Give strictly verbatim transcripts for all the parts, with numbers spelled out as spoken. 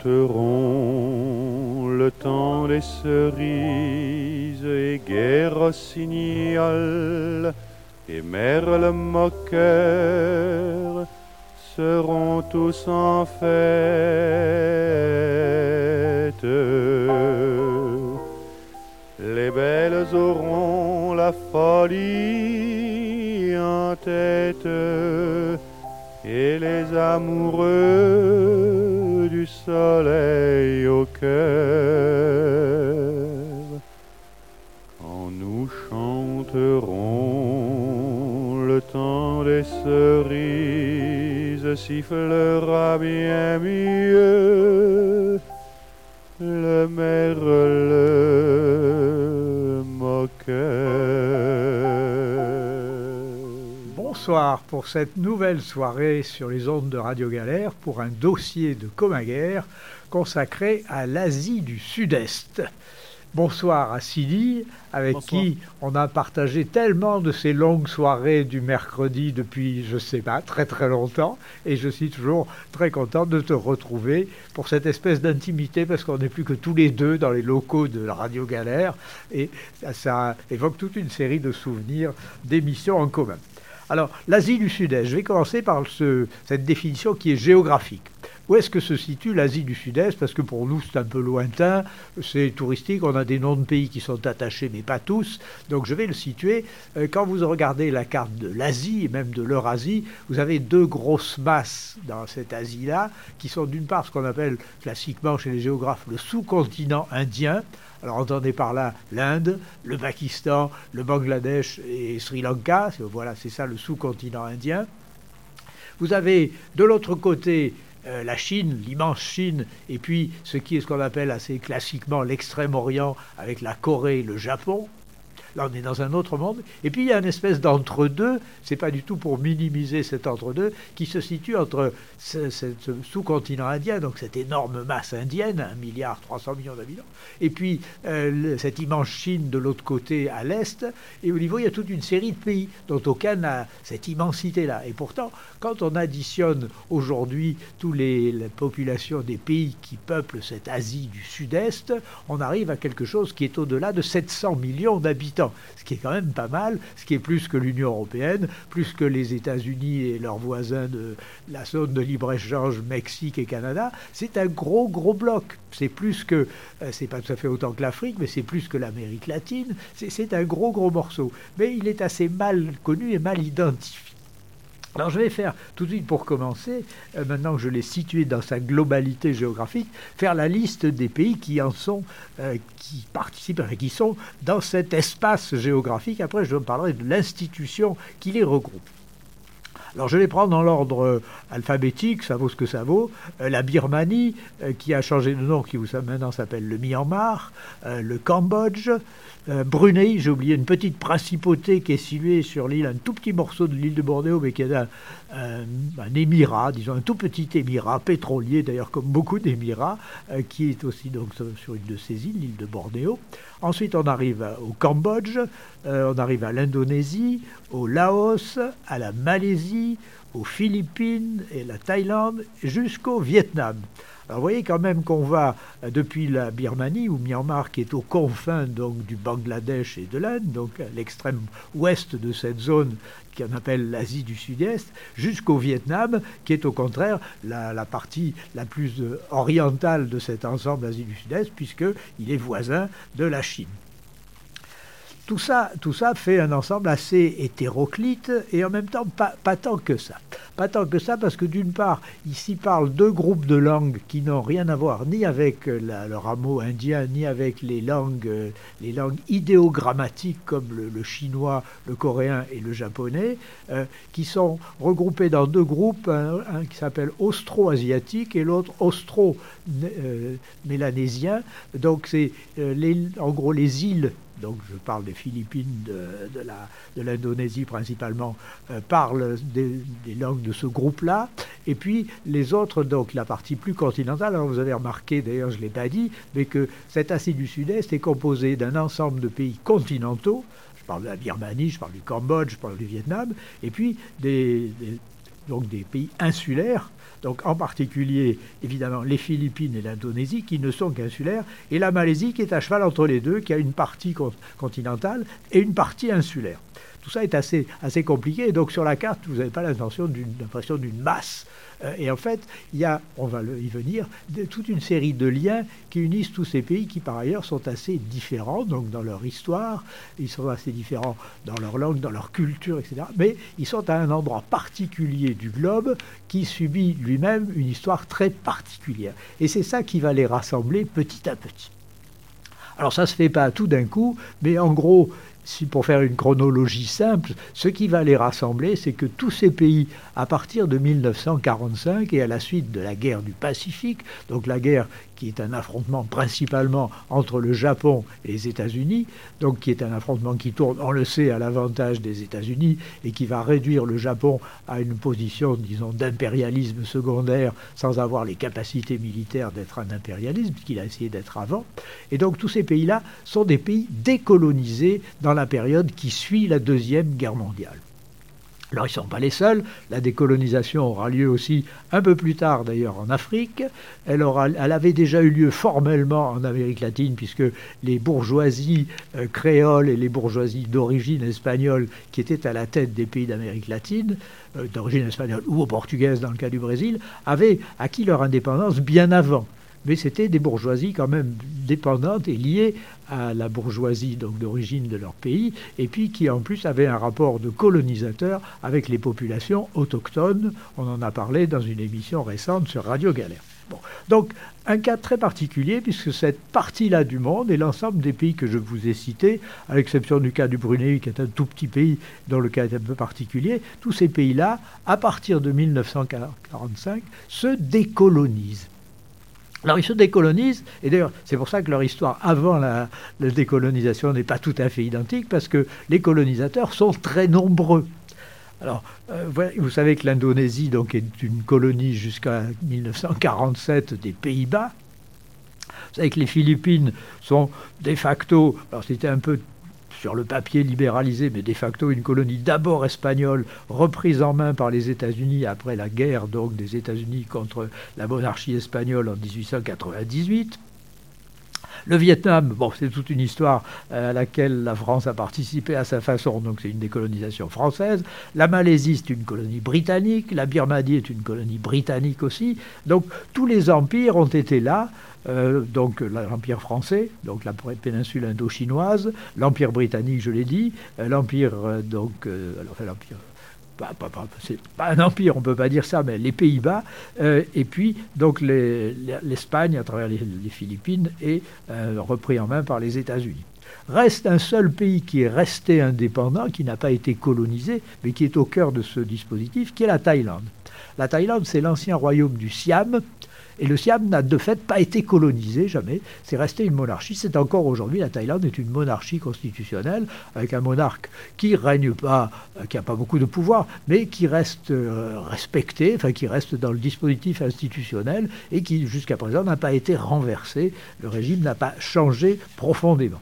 chanteront le temps des cerises et gai rossignol et merle moqueur seront tous en fête. Les belles auront la folie en tête et les amoureux du soleil au cœur. Quand nous chanterons le temps des cerises, sifflera bien mieux le merle moqueur. Bonsoir pour cette nouvelle soirée sur les ondes de Radio Galère pour un dossier de Comaguère consacré à l'Asie du Sud-Est. Bonsoir à Sidi, avec Bonsoir. Qui on a partagé tellement de ces longues soirées du mercredi depuis, je sais pas, très très longtemps. Et je suis toujours très content de te retrouver pour cette espèce d'intimité, parce qu'on n'est plus que tous les deux dans les locaux de la Radio Galère. Et ça, ça évoque toute une série de souvenirs d'émissions en commun. Alors, l'Asie du Sud-Est, je vais commencer par ce, cette définition qui est géographique. Où est-ce que se situe l'Asie du Sud-Est? Parce que pour nous, c'est un peu lointain, c'est touristique, on a des noms de pays qui sont attachés, mais pas tous. Donc je vais le situer. Quand vous regardez la carte de l'Asie, et même de l'Eurasie, vous avez deux grosses masses dans cette Asie-là, qui sont d'une part ce qu'on appelle classiquement chez les géographes le sous-continent indien. Alors entendez par là l'Inde, le Pakistan, le Bangladesh et Sri Lanka. Voilà, c'est ça le sous-continent indien. Vous avez de l'autre côté Euh, la Chine, l'immense Chine, et puis ce qui est ce qu'on appelle assez classiquement l'Extrême-Orient avec la Corée et le Japon. Là, on est dans un autre monde. Et puis, il y a une espèce d'entre-deux, c'est pas du tout pour minimiser cet entre-deux, qui se situe entre ce, ce, ce sous-continent indien, donc cette énorme masse indienne, un milliard trois cents millions d'habitants, et puis euh, le, cette immense Chine de l'autre côté à l'est, et au niveau, il y a toute une série de pays dont aucun n'a cette immensité-là. Et pourtant, quand on additionne aujourd'hui toutes les, les populations des pays qui peuplent cette Asie du Sud-Est, on arrive à quelque chose qui est au-delà de sept cents millions d'habitants. Ce qui est quand même pas mal, ce qui est plus que l'Union européenne, plus que les États-Unis et leurs voisins de la zone de libre-échange Mexique et Canada. C'est un gros, gros bloc. C'est plus que, c'est pas tout à fait autant que l'Afrique, mais c'est plus que l'Amérique latine. C'est, c'est un gros, gros morceau. Mais il est assez mal connu et mal identifié. Alors je vais faire tout de suite pour commencer, euh, maintenant que je l'ai situé dans sa globalité géographique, faire la liste des pays qui en sont, euh, qui participent, enfin, qui sont dans cet espace géographique. Après je parlerai de l'institution qui les regroupe. Alors je les prends dans l'ordre euh, alphabétique, ça vaut ce que ça vaut. Euh, la Birmanie, euh, qui a changé de nom, qui vous savez, maintenant s'appelle le Myanmar, euh, le Cambodge, euh, Brunei, j'ai oublié une petite principauté qui est située sur l'île, un tout petit morceau de l'île de Bornéo, mais qui est un, un, un émirat, disons un tout petit émirat, pétrolier d'ailleurs comme beaucoup d'émirats, euh, qui est aussi donc sur une de ces îles, l'île de Bornéo. Ensuite on arrive au Cambodge, euh, on arrive à l'Indonésie, au Laos, à la Malaisie, aux Philippines et la Thaïlande, jusqu'au Vietnam. Alors vous voyez quand même qu'on va depuis la Birmanie, ou Myanmar, qui est aux confins donc, du Bangladesh et de l'Inde, donc à l'extrême ouest de cette zone qu'on appelle l'Asie du Sud-Est, jusqu'au Vietnam, qui est au contraire la, la partie la plus orientale de cet ensemble Asie du Sud-Est, puisqu'il est voisin de la Chine. Tout ça, tout ça fait un ensemble assez hétéroclite et en même temps pas, pas tant que ça. Pas tant que ça parce que d'une part, ici parlent deux groupes de langues qui n'ont rien à voir ni avec la, le rameau indien, ni avec les langues, les langues idéogrammatiques comme le, le chinois, le coréen et le japonais, euh, qui sont regroupés dans deux groupes, un, un qui s'appelle austro-asiatique et l'autre austro-mélanésien. Donc c'est euh, les, en gros les îles. Donc je parle des Philippines, de, de, la, de l'Indonésie principalement, euh, parlent des, des langues de ce groupe-là. Et puis les autres, donc la partie plus continentale, alors vous avez remarqué, d'ailleurs je ne l'ai pas dit, mais que cette Asie du Sud-Est est composée d'un ensemble de pays continentaux. Je parle de la Birmanie, je parle du Cambodge, je parle du Vietnam, et puis des, des donc des pays insulaires, donc en particulier évidemment les Philippines et l'Indonésie qui ne sont qu'insulaires, et la Malaisie qui est à cheval entre les deux, qui a une partie continentale et une partie insulaire. Tout ça est assez, assez compliqué, et donc sur la carte, vous n'avez pas l'impression d'une, l'impression d'une masse. Euh, et en fait, il y a, on va le, y venir, de, toute une série de liens qui unissent tous ces pays qui, par ailleurs, sont assez différents, donc dans leur histoire, ils sont assez différents dans leur langue, dans leur culture, et cetera. Mais ils sont à un endroit particulier du globe qui subit lui-même une histoire très particulière. Et c'est ça qui va les rassembler petit à petit. Alors ça ne se fait pas tout d'un coup, mais en gros, si pour faire une chronologie simple, ce qui va les rassembler, c'est que tous ces pays, à partir de mille neuf cent quarante-cinq et à la suite de la guerre du Pacifique, donc la guerre qui est un affrontement principalement entre le Japon et les États-Unis, donc qui est un affrontement qui tourne, on le sait, à l'avantage des États-Unis et qui va réduire le Japon à une position, disons, d'impérialisme secondaire sans avoir les capacités militaires d'être un impérialisme, qu'il a essayé d'être avant. Et donc tous ces pays-là sont des pays décolonisés dans la période qui suit la Deuxième Guerre mondiale. Alors ils ne sont pas les seuls, la décolonisation aura lieu aussi un peu plus tard d'ailleurs en Afrique, elle, aura, elle avait déjà eu lieu formellement en Amérique latine puisque les bourgeoisies euh, créoles et les bourgeoisies d'origine espagnole qui étaient à la tête des pays d'Amérique latine, euh, d'origine espagnole ou portugaise dans le cas du Brésil, avaient acquis leur indépendance bien avant. Mais c'était des bourgeoisies quand même dépendantes et liées à la bourgeoisie donc d'origine de leur pays, et puis qui en plus avaient un rapport de colonisateur avec les populations autochtones. On en a parlé dans une émission récente sur Radio Galère. Bon. Donc un cas très particulier, puisque cette partie-là du monde et l'ensemble des pays que je vous ai cités, à l'exception du cas du Brunei, qui est un tout petit pays dont le cas est un peu particulier, tous ces pays-là, à partir de mille neuf cent quarante-cinq, se décolonisent. Alors ils se décolonisent, et d'ailleurs c'est pour ça que leur histoire avant la, la décolonisation n'est pas tout à fait identique, parce que les colonisateurs sont très nombreux. Alors, euh, vous savez que l'Indonésie donc, est une colonie jusqu'à mille neuf cent quarante-sept des Pays-Bas. Vous savez que les Philippines sont de facto, alors c'était un peu sur le papier libéralisé, mais de facto une colonie d'abord espagnole, reprise en main par les États-Unis après la guerre donc, des États-Unis contre la monarchie espagnole en dix-huit cent quatre-vingt-dix-huit. Le Vietnam, bon, c'est toute une histoire à laquelle la France a participé à sa façon, donc c'est une décolonisation française. La Malaisie, c'est une colonie britannique. La Birmanie est une colonie britannique aussi. Donc tous les empires ont été là. Euh, donc l'Empire français, donc la péninsule indo-chinoise, l'Empire britannique, je l'ai dit, euh, l'Empire, euh, donc, euh, alors, enfin, l'Empire, pas, pas, pas, c'est pas un empire, on ne peut pas dire ça, mais les Pays-Bas, euh, et puis donc les, l'Espagne à travers les, les Philippines est euh, repris en main par les États-Unis. Reste un seul pays qui est resté indépendant, qui n'a pas été colonisé, mais qui est au cœur de ce dispositif, qui est la Thaïlande. La Thaïlande, c'est l'ancien royaume du Siam. Et le Siam n'a de fait pas été colonisé, jamais. C'est resté une monarchie. C'est encore aujourd'hui, la Thaïlande est une monarchie constitutionnelle, avec un monarque qui règne pas, qui n'a pas beaucoup de pouvoir, mais qui reste euh, respecté, enfin qui reste dans le dispositif institutionnel et qui, jusqu'à présent, n'a pas été renversé. Le régime n'a pas changé profondément.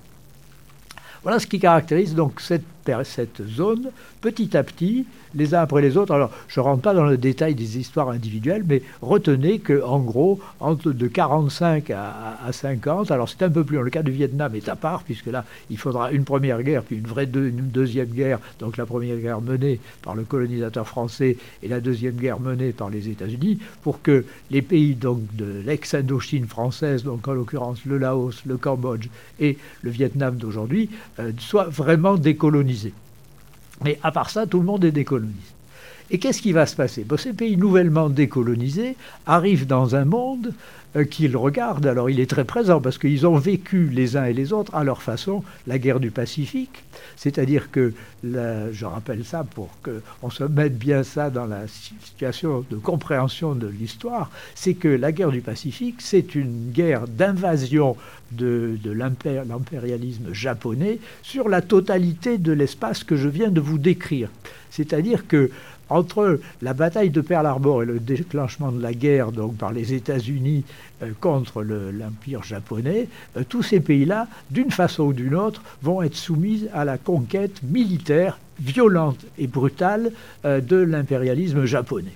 Voilà ce qui caractérise donc cette, cette zone, petit à petit, les uns après les autres. Alors, je ne rentre pas dans le détail des histoires individuelles, mais retenez qu'en gros, entre de quarante-cinq à, à cinquante, alors c'est un peu plus long, le cas du Vietnam est à part, puisque là, il faudra une première guerre, puis une vraie deux, une deuxième guerre, donc la première guerre menée par le colonisateur français et la deuxième guerre menée par les États-Unis, pour que les pays donc, de l'ex-Indochine française, donc en l'occurrence le Laos, le Cambodge et le Vietnam d'aujourd'hui, euh, soient vraiment décolonisés. Mais à part ça, tout le monde est décolonisé. Et qu'est-ce qui va se passer? Bon, ces pays nouvellement décolonisés arrivent dans un monde euh, qu'ils regardent. Alors il est très présent parce qu'ils ont vécu les uns et les autres à leur façon la guerre du Pacifique. C'est-à-dire que, la, je rappelle ça pour qu'on se mette bien ça dans la situation de compréhension de l'histoire, c'est que la guerre du Pacifique, c'est une guerre d'invasion de, de l'impérialisme japonais sur la totalité de l'espace que je viens de vous décrire. C'est-à-dire que entre la bataille de Pearl Harbor et le déclenchement de la guerre donc, par les États-Unis euh, contre le, l'Empire japonais, euh, tous ces pays-là, d'une façon ou d'une autre, vont être soumis à la conquête militaire violente et brutale euh, de l'impérialisme japonais.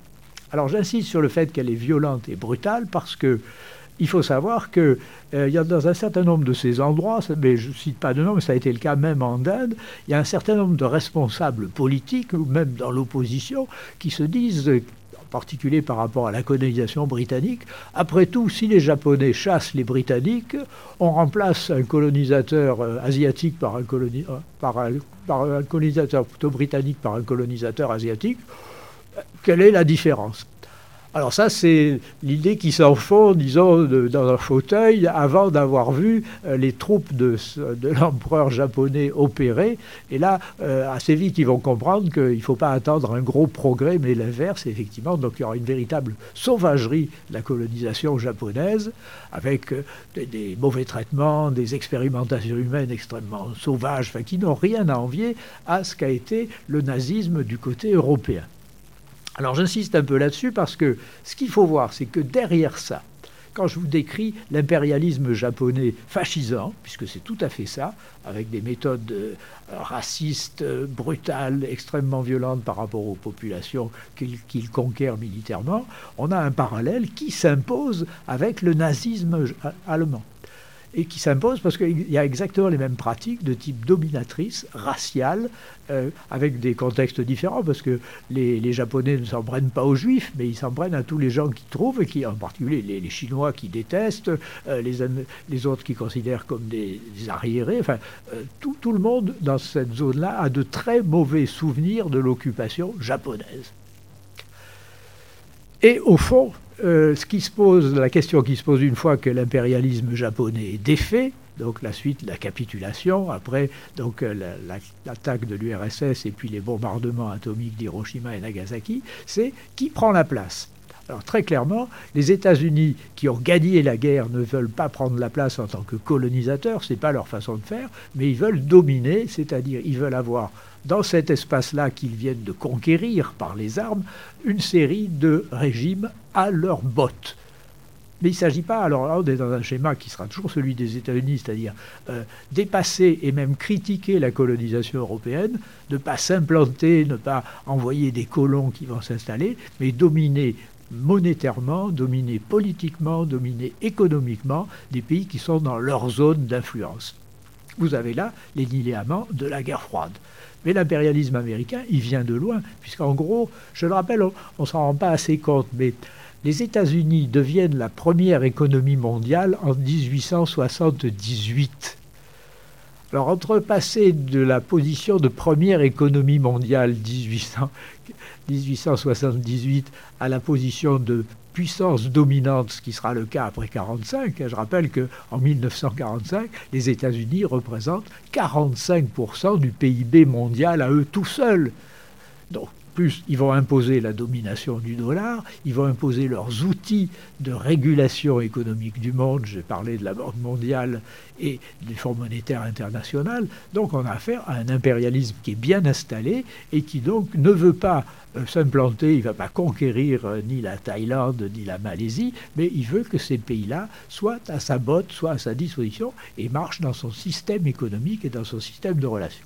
Alors j'insiste sur le fait qu'elle est violente et brutale parce que il faut savoir qu'il euh, y a dans un certain nombre de ces endroits, mais je ne cite pas de nom, mais ça a été le cas même en Inde, il y a un certain nombre de responsables politiques, ou même dans l'opposition, qui se disent, en particulier par rapport à la colonisation britannique, après tout, si les Japonais chassent les Britanniques, on remplace un colonisateur euh, asiatique par un, coloni par, un, par un colonisateur plutôt britannique par un colonisateur asiatique. Quelle est la différence ? Alors ça, c'est l'idée qui s'en fond, disons, de, dans un fauteuil, avant d'avoir vu euh, les troupes de, de l'empereur japonais opérer. Et là, euh, assez vite, ils vont comprendre qu'il ne faut pas attendre un gros progrès, mais l'inverse, effectivement. Donc il y aura une véritable sauvagerie de la colonisation japonaise, avec euh, des, des mauvais traitements, des expérimentations humaines extrêmement sauvages, enfin, qui n'ont rien à envier à ce qu'a été le nazisme du côté européen. Alors j'insiste un peu là-dessus parce que ce qu'il faut voir, c'est que derrière ça, quand je vous décris l'impérialisme japonais fascisant, puisque c'est tout à fait ça, avec des méthodes euh, racistes, euh, brutales, extrêmement violentes par rapport aux populations qu'il qu'il conquiert militairement, on a un parallèle qui s'impose avec le nazisme allemand. Et qui s'impose parce qu'il y a exactement les mêmes pratiques de type dominatrice, raciale, euh, avec des contextes différents, parce que les, les Japonais ne s'en prennent pas aux Juifs, mais ils s'en prennent à tous les gens qu'ils trouvent, et qui, en particulier les, les Chinois qui détestent, euh, les, les autres qui considèrent comme des, des arriérés. Enfin, euh, tout, tout le monde dans cette zone-là a de très mauvais souvenirs de l'occupation japonaise. Et au fond, Euh, ce qui se pose, la question qui se pose une fois que l'impérialisme japonais est défait, donc la suite, la capitulation, après donc la, la, l'attaque de l'U R S S et puis les bombardements atomiques d'Hiroshima et Nagasaki, c'est qui prend la place. Alors très clairement, les États-Unis qui ont gagné la guerre ne veulent pas prendre la place en tant que colonisateurs, c'est pas leur façon de faire, mais ils veulent dominer, c'est-à-dire ils veulent avoir dans cet espace-là qu'ils viennent de conquérir par les armes, une série de régimes à leurs bottes. Mais il ne s'agit pas, alors là on est dans un schéma qui sera toujours celui des États-Unis, c'est-à-dire euh, dépasser et même critiquer la colonisation européenne, ne pas s'implanter, ne pas envoyer des colons qui vont s'installer, mais dominer monétairement, dominer politiquement, dominer économiquement des pays qui sont dans leur zone d'influence. Vous avez là les linéaments de la guerre froide. Mais l'impérialisme américain, il vient de loin, puisqu'en gros, je le rappelle, on ne s'en rend pas assez compte, mais les États-Unis deviennent la première économie mondiale en dix-huit cent soixante-dix-huit. Alors, entre passer de la position de première économie mondiale dix-huit cent soixante-dix-huit à la position de puissance dominante, ce qui sera le cas après mille neuf cent quarante-cinq. Je rappelle qu'en mille neuf cent quarante-cinq, les États-Unis représentent quarante-cinq pour cent du P I B mondial à eux tout seuls. Donc, plus ils vont imposer la domination du dollar, ils vont imposer leurs outils de régulation économique du monde. J'ai parlé de la Banque mondiale et du Fonds monétaire international. Donc on a affaire à un impérialisme qui est bien installé et qui donc ne veut pas euh, s'implanter, il ne va pas conquérir euh, ni la Thaïlande ni la Malaisie, mais il veut que ces pays-là soient à sa botte, soient à sa disposition et marchent dans son système économique et dans son système de relations.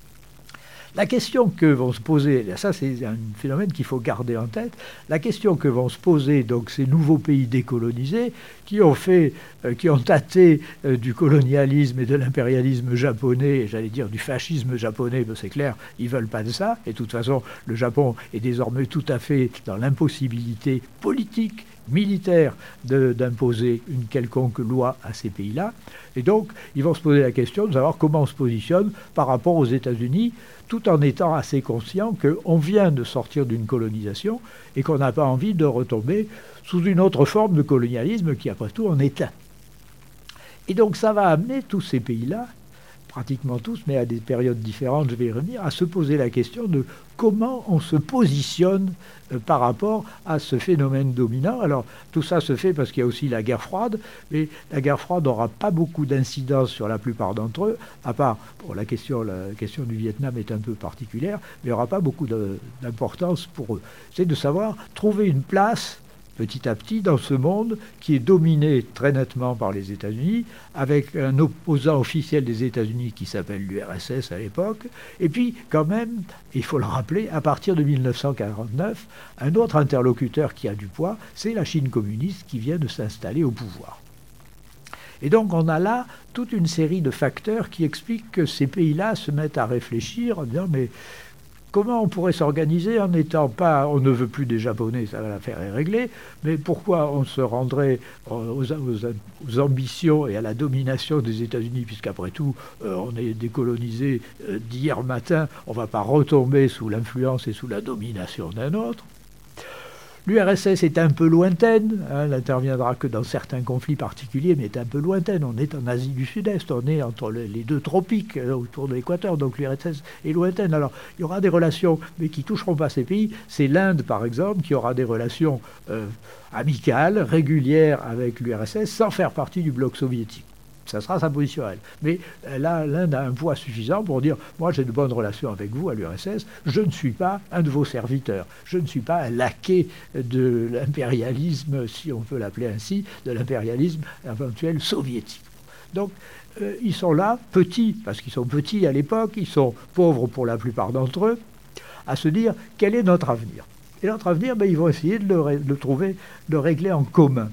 La question que vont se poser, ça c'est un phénomène qu'il faut garder en tête, la question que vont se poser donc ces nouveaux pays décolonisés qui ont fait, euh, qui ont tâté euh, du colonialisme et de l'impérialisme japonais, j'allais dire du fascisme japonais, ben c'est clair, ils veulent pas de ça, et de toute façon le Japon est désormais tout à fait dans l'impossibilité politique, militaire de, d'imposer une quelconque loi à ces pays-là. Et donc, ils vont se poser la question de savoir comment on se positionne par rapport aux États-Unis, tout en étant assez conscient qu'on vient de sortir d'une colonisation et qu'on n'a pas envie de retomber sous une autre forme de colonialisme qui, après tout, en est un. Et donc, ça va amener tous ces pays-là, pratiquement tous, mais à des périodes différentes, je vais y revenir, à se poser la question de comment on se positionne euh, par rapport à ce phénomène dominant. Alors, tout ça se fait parce qu'il y a aussi la guerre froide, mais la guerre froide n'aura pas beaucoup d'incidence sur la plupart d'entre eux, à part, pour la question, la question du Vietnam est un peu particulière, mais il n'y aura pas beaucoup de, d'importance pour eux. C'est de savoir trouver une place petit à petit dans ce monde qui est dominé très nettement par les États-Unis, avec un opposant officiel des États-Unis qui s'appelle l'U R S S à l'époque, et puis quand même, il faut le rappeler, à partir de mille neuf cent quarante-neuf, un autre interlocuteur qui a du poids, c'est la Chine communiste qui vient de s'installer au pouvoir. Et donc on a là toute une série de facteurs qui expliquent que ces pays-là se mettent à réfléchir en disant mais comment on pourrait s'organiser en n'étant pas, on ne veut plus des Japonais, ça va, l'affaire est réglée, mais pourquoi on se rendrait aux, aux, aux ambitions et à la domination des États-Unis, puisqu'après tout, euh, on est décolonisé euh, d'hier matin, on ne va pas retomber sous l'influence et sous la domination d'un autre. L'U R S S est un peu lointaine, hein, elle n'interviendra que dans certains conflits particuliers, mais est un peu lointaine. On est en Asie du Sud-Est, on est entre les deux tropiques, euh, autour de l'équateur, donc l'U R S S est lointaine. Alors, il y aura des relations, mais qui ne toucheront pas ces pays. C'est l'Inde, par exemple, qui aura des relations euh, amicales, régulières avec l'U R S S, sans faire partie du bloc soviétique. Ça sera sa position à elle. Mais là, l'Inde a un poids suffisant pour dire « Moi, j'ai de bonnes relations avec vous à l'U R S S. Je ne suis pas un de vos serviteurs. Je ne suis pas un laquais de l'impérialisme, si on peut l'appeler ainsi, de l'impérialisme éventuel soviétique. » Donc, euh, ils sont là, petits, parce qu'ils sont petits à l'époque, ils sont pauvres pour la plupart d'entre eux, à se dire « Quel est notre avenir ?» Et notre avenir, ben, ils vont essayer de le, de le trouver, de le régler en commun.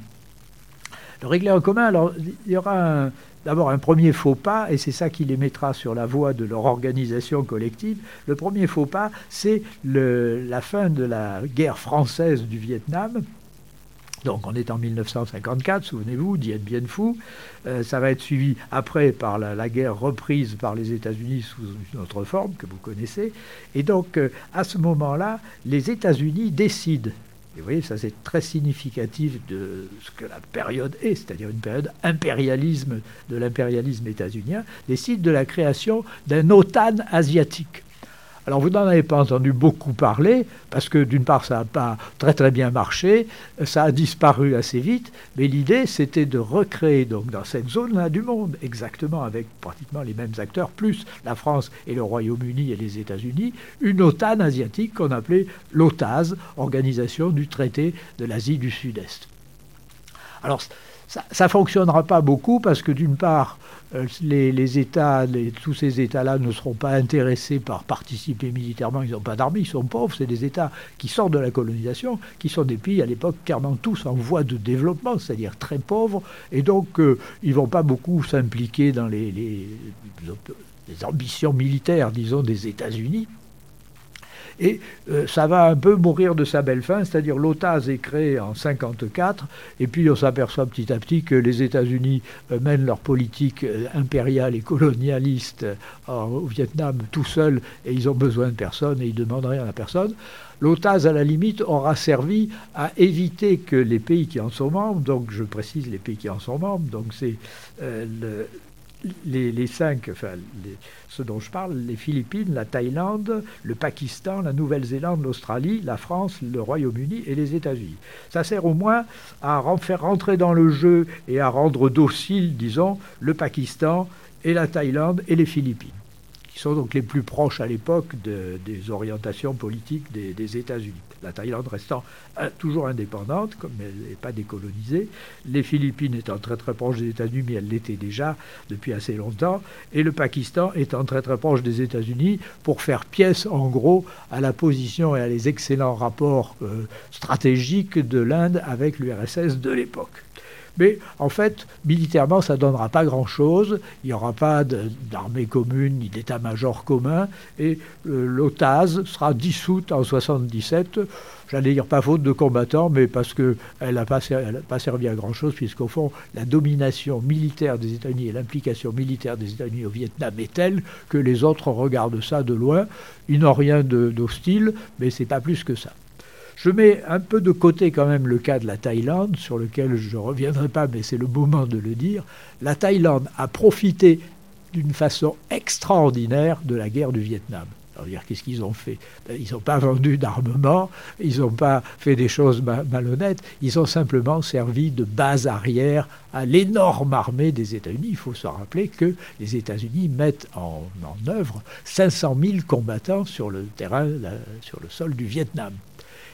Le régler en commun, alors il y aura un, d'abord un premier faux pas, et c'est ça qui les mettra sur la voie de leur organisation collective. Le premier faux pas, c'est le, la fin de la guerre française du Vietnam. Donc on est en mille neuf cent cinquante-quatre, souvenez-vous, Dien Bien Phu. Euh, ça va être suivi après par la, la guerre reprise par les États-Unis sous une autre forme que vous connaissez. Et donc euh, à ce moment-là, les États-Unis décident. Et vous voyez, ça c'est très significatif de ce que la période est, c'est-à-dire une période impérialisme de l'impérialisme états-unien, décide de la création d'un OTAN asiatique. Alors vous n'en avez pas entendu beaucoup parler, parce que d'une part ça n'a pas très très bien marché, ça a disparu assez vite, mais l'idée c'était de recréer donc dans cette zone-là du monde, exactement avec pratiquement les mêmes acteurs, plus la France et le Royaume-Uni et les États-Unis, une OTAN asiatique qu'on appelait l'OTAS, Organisation du traité de l'Asie du Sud-Est. Alors ça ne fonctionnera pas beaucoup parce que d'une part, euh, les, les États, les, tous ces États-là ne seront pas intéressés par participer militairement, ils n'ont pas d'armée, ils sont pauvres, c'est des États qui sortent de la colonisation, qui sont des pays à l'époque clairement tous en voie de développement, c'est-à-dire très pauvres, et donc euh, ils ne vont pas beaucoup s'impliquer dans les, les, les ambitions militaires, disons, des États-Unis. Et euh, ça va un peu mourir de sa belle fin, c'est-à-dire l'OTAS est créé en cinquante-quatre, et puis on s'aperçoit petit à petit que les États-Unis euh, mènent leur politique euh, impériale et colonialiste euh, au Vietnam tout seuls, et ils ont besoin de personne, et ils ne demandent rien à personne. L'OTAS, à la limite, aura servi à éviter que les pays qui en sont membres, donc je précise les pays qui en sont membres, donc c'est euh, le... Les, les cinq, enfin, les, ceux dont je parle, les Philippines, la Thaïlande, le Pakistan, la Nouvelle-Zélande, l'Australie, la France, le Royaume-Uni et les États-Unis. Ça sert au moins à faire rentrer dans le jeu et à rendre docile, disons, le Pakistan et la Thaïlande et les Philippines, qui sont donc les plus proches à l'époque de, des orientations politiques des, des États-Unis. La Thaïlande restant euh, toujours indépendante, comme elle n'est pas décolonisée, les Philippines étant très très proches des États-Unis, mais elles l'étaient déjà depuis assez longtemps, et le Pakistan étant très très proche des États-Unis pour faire pièce en gros à la position et à les excellents rapports euh, stratégiques de l'Inde avec l'U R S S de l'époque. Mais en fait, militairement, ça ne donnera pas grand-chose. Il n'y aura pas d'armée commune ni d'état-major commun. Et euh, l'OTAS sera dissoute en soixante-dix-sept. J'allais dire pas faute de combattants, mais parce qu'elle n'a pas, pas servi à grand-chose, puisqu'au fond, la domination militaire des États-Unis et l'implication militaire des États-Unis au Vietnam est telle que les autres regardent ça de loin. Ils n'ont rien d'hostile, mais ce n'est pas plus que ça. Je mets un peu de côté quand même le cas de la Thaïlande, sur lequel je ne reviendrai pas, mais c'est le moment de le dire. La Thaïlande a profité d'une façon extraordinaire de la guerre du Vietnam. Alors, qu'est-ce qu'ils ont fait? Ils n'ont pas vendu d'armement, ils n'ont pas fait des choses ma- malhonnêtes, ils ont simplement servi de base arrière à l'énorme armée des États-Unis. Il faut se rappeler que les États-Unis mettent en, en œuvre cinq cent mille combattants sur le terrain, la, sur le sol du Vietnam.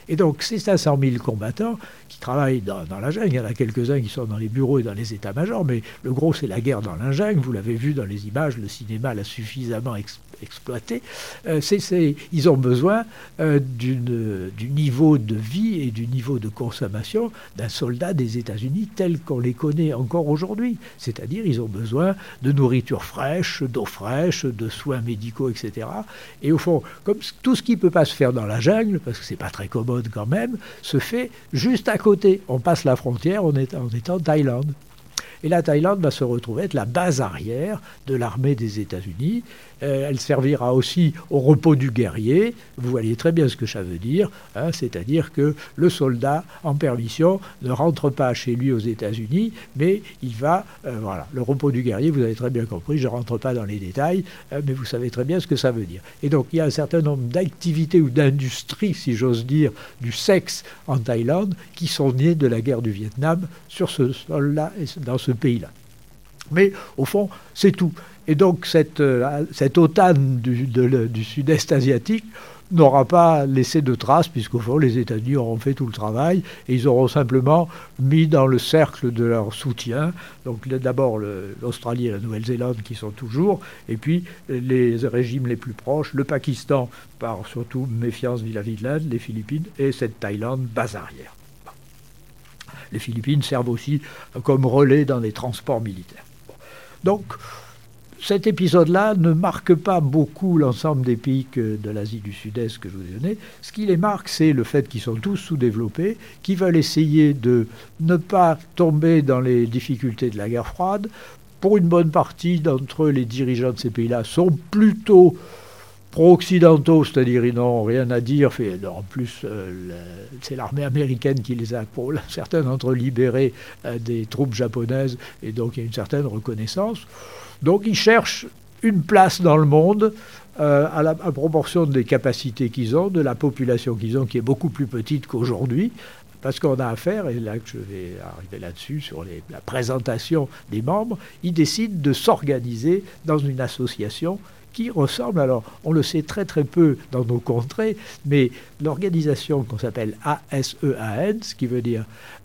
Et donc, ces cinq cent mille combattants qui travaillent dans, dans la jungle, il y en a quelques-uns qui sont dans les bureaux et dans les états-majors, mais le gros, c'est la guerre dans la jungle. Vous l'avez vu dans les images, le cinéma l'a suffisamment ex- exploité. Euh, c'est, c'est, ils ont besoin euh, d'une, du niveau de vie et du niveau de consommation d'un soldat des États-Unis tel qu'on les connaît encore aujourd'hui. C'est-à-dire, ils ont besoin de nourriture fraîche, d'eau fraîche, de soins médicaux, et cetera. Et au fond, comme tout ce qui ne peut pas se faire dans la jungle, parce que c'est pas très commode quand même, se fait juste à côté. On passe la frontière, on est, on est en Thaïlande. Et la Thaïlande va se retrouver être la base arrière de l'armée des États-Unis. Euh, elle servira aussi au repos du guerrier. Vous voyez très bien ce que ça veut dire, hein, c'est-à-dire que le soldat en permission ne rentre pas chez lui aux États-Unis, mais il va, euh, voilà, le repos du guerrier, vous avez très bien compris, je ne rentre pas dans les détails, euh, mais vous savez très bien ce que ça veut dire. Et donc il y a un certain nombre d'activités ou d'industries, si j'ose dire, du sexe en Thaïlande, qui sont nées de la guerre du Vietnam sur ce sol-là et dans ce pays-là. Mais au fond, c'est tout. Et donc cette, euh, cette OTAN du, de, du sud-est asiatique n'aura pas laissé de traces, puisqu'au fond, les États-Unis auront fait tout le travail, et ils auront simplement mis dans le cercle de leur soutien, donc d'abord le, l'Australie et la Nouvelle-Zélande qui sont toujours, et puis les régimes les plus proches, le Pakistan, par surtout méfiance vis-à-vis de l'Inde, les Philippines, et cette Thaïlande, base arrière. Les Philippines servent aussi comme relais dans les transports militaires. Donc, cet épisode-là ne marque pas beaucoup l'ensemble des pays que de l'Asie du Sud-Est que je vous ai donné. Ce qui les marque, c'est le fait qu'ils sont tous sous-développés, qu'ils veulent essayer de ne pas tomber dans les difficultés de la guerre froide. Pour une bonne partie d'entre eux, les dirigeants de ces pays-là sont plutôt pro-occidentaux, c'est-à-dire ils n'ont rien à dire. Fait, en plus, euh, le, c'est l'armée américaine qui les a, pour certains d'entre eux, libérés euh, des troupes japonaises, et donc il y a une certaine reconnaissance. Donc ils cherchent une place dans le monde euh, à la à proportion des capacités qu'ils ont, de la population qu'ils ont, qui est beaucoup plus petite qu'aujourd'hui, parce qu'on a affaire, et là que je vais arriver là-dessus, sur les, la présentation des membres, ils décident de s'organiser dans une association qui ressemble, alors on le sait très très peu dans nos contrées, mais l'organisation qu'on s'appelle A S E A N, ce qui veut dire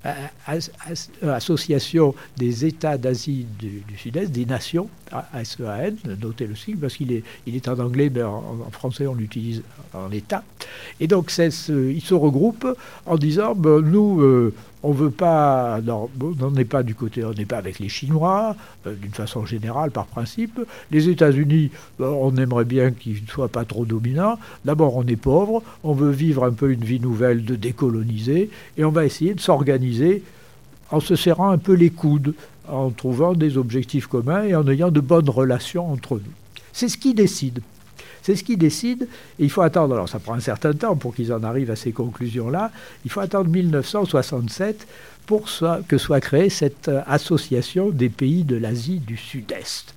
euh, Association des États d'Asie du, du Sud-Est, des nations, A S E A N, notez le sigle parce qu'il est, il est en anglais, mais en, en français on l'utilise en État. Et donc c'est ce, ils se regroupent en disant, ben, nous, euh, on veut pas, non, on n'est pas du côté, on n'est pas avec les Chinois, euh, d'une façon générale, par principe. Les États-Unis, ben, on aimerait bien qu'ils ne soient pas trop dominants. D'abord, on est pauvre, on veut vivre un peu une vie nouvelle de décoloniser, et on va essayer de s'organiser en se serrant un peu les coudes, en trouvant des objectifs communs et en ayant de bonnes relations entre nous. C'est ce qui décide. C'est ce qui décide, et il faut attendre, alors ça prend un certain temps pour qu'ils en arrivent à ces conclusions-là, il faut attendre mille neuf cent soixante-sept pour soit, que soit créée cette association des pays de l'Asie du Sud-Est.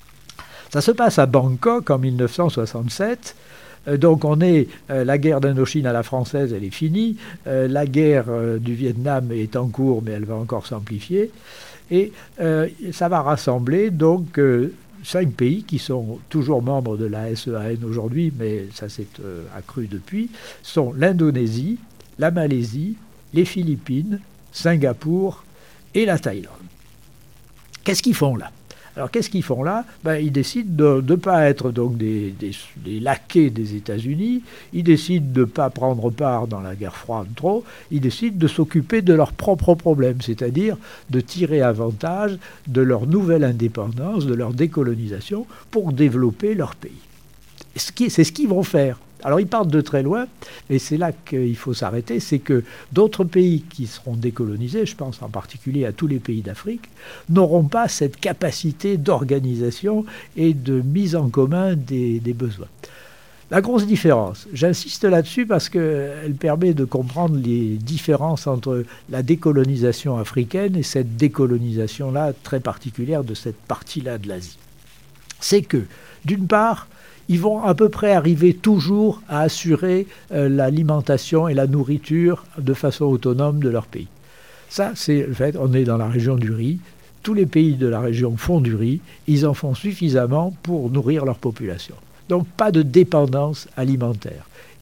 Ça se passe à Bangkok en mille neuf cent soixante-sept. Euh, donc on est, euh, la guerre d'Indochine à la française, elle est finie, euh, la guerre euh, du Vietnam est en cours, mais elle va encore s'amplifier, et euh, ça va rassembler donc euh, cinq pays qui sont toujours membres de la S E A N aujourd'hui, mais ça s'est euh, accru depuis, sont l'Indonésie, la Malaisie, les Philippines, Singapour et la Thaïlande. Qu'est-ce qu'ils font là ? Alors qu'est-ce qu'ils font là ? Ben, ils décident de ne pas être donc des, des, des laquais des États-Unis, ils décident de ne pas prendre part dans la guerre froide trop, ils décident de s'occuper de leurs propres problèmes, c'est-à-dire de tirer avantage de leur nouvelle indépendance, de leur décolonisation, pour développer leur pays. C'est ce qu'ils vont faire. Alors ils partent de très loin, et c'est là qu'il faut s'arrêter, c'est que d'autres pays qui seront décolonisés, je pense en particulier à tous les pays d'Afrique, n'auront pas cette capacité d'organisation et de mise en commun des, des besoins. La grosse différence, j'insiste là-dessus parce qu'elle permet de comprendre les différences entre la décolonisation africaine et cette décolonisation-là très particulière de cette partie-là de l'Asie. C'est que, d'une part, ils vont à peu près arriver toujours à assurer euh, l'alimentation et la nourriture de façon autonome de leur pays. Ça, c'est le fait, on est dans la région du riz, tous les pays de la région font du riz, ils en font suffisamment pour nourrir leur population. Donc pas de dépendance alimentaire.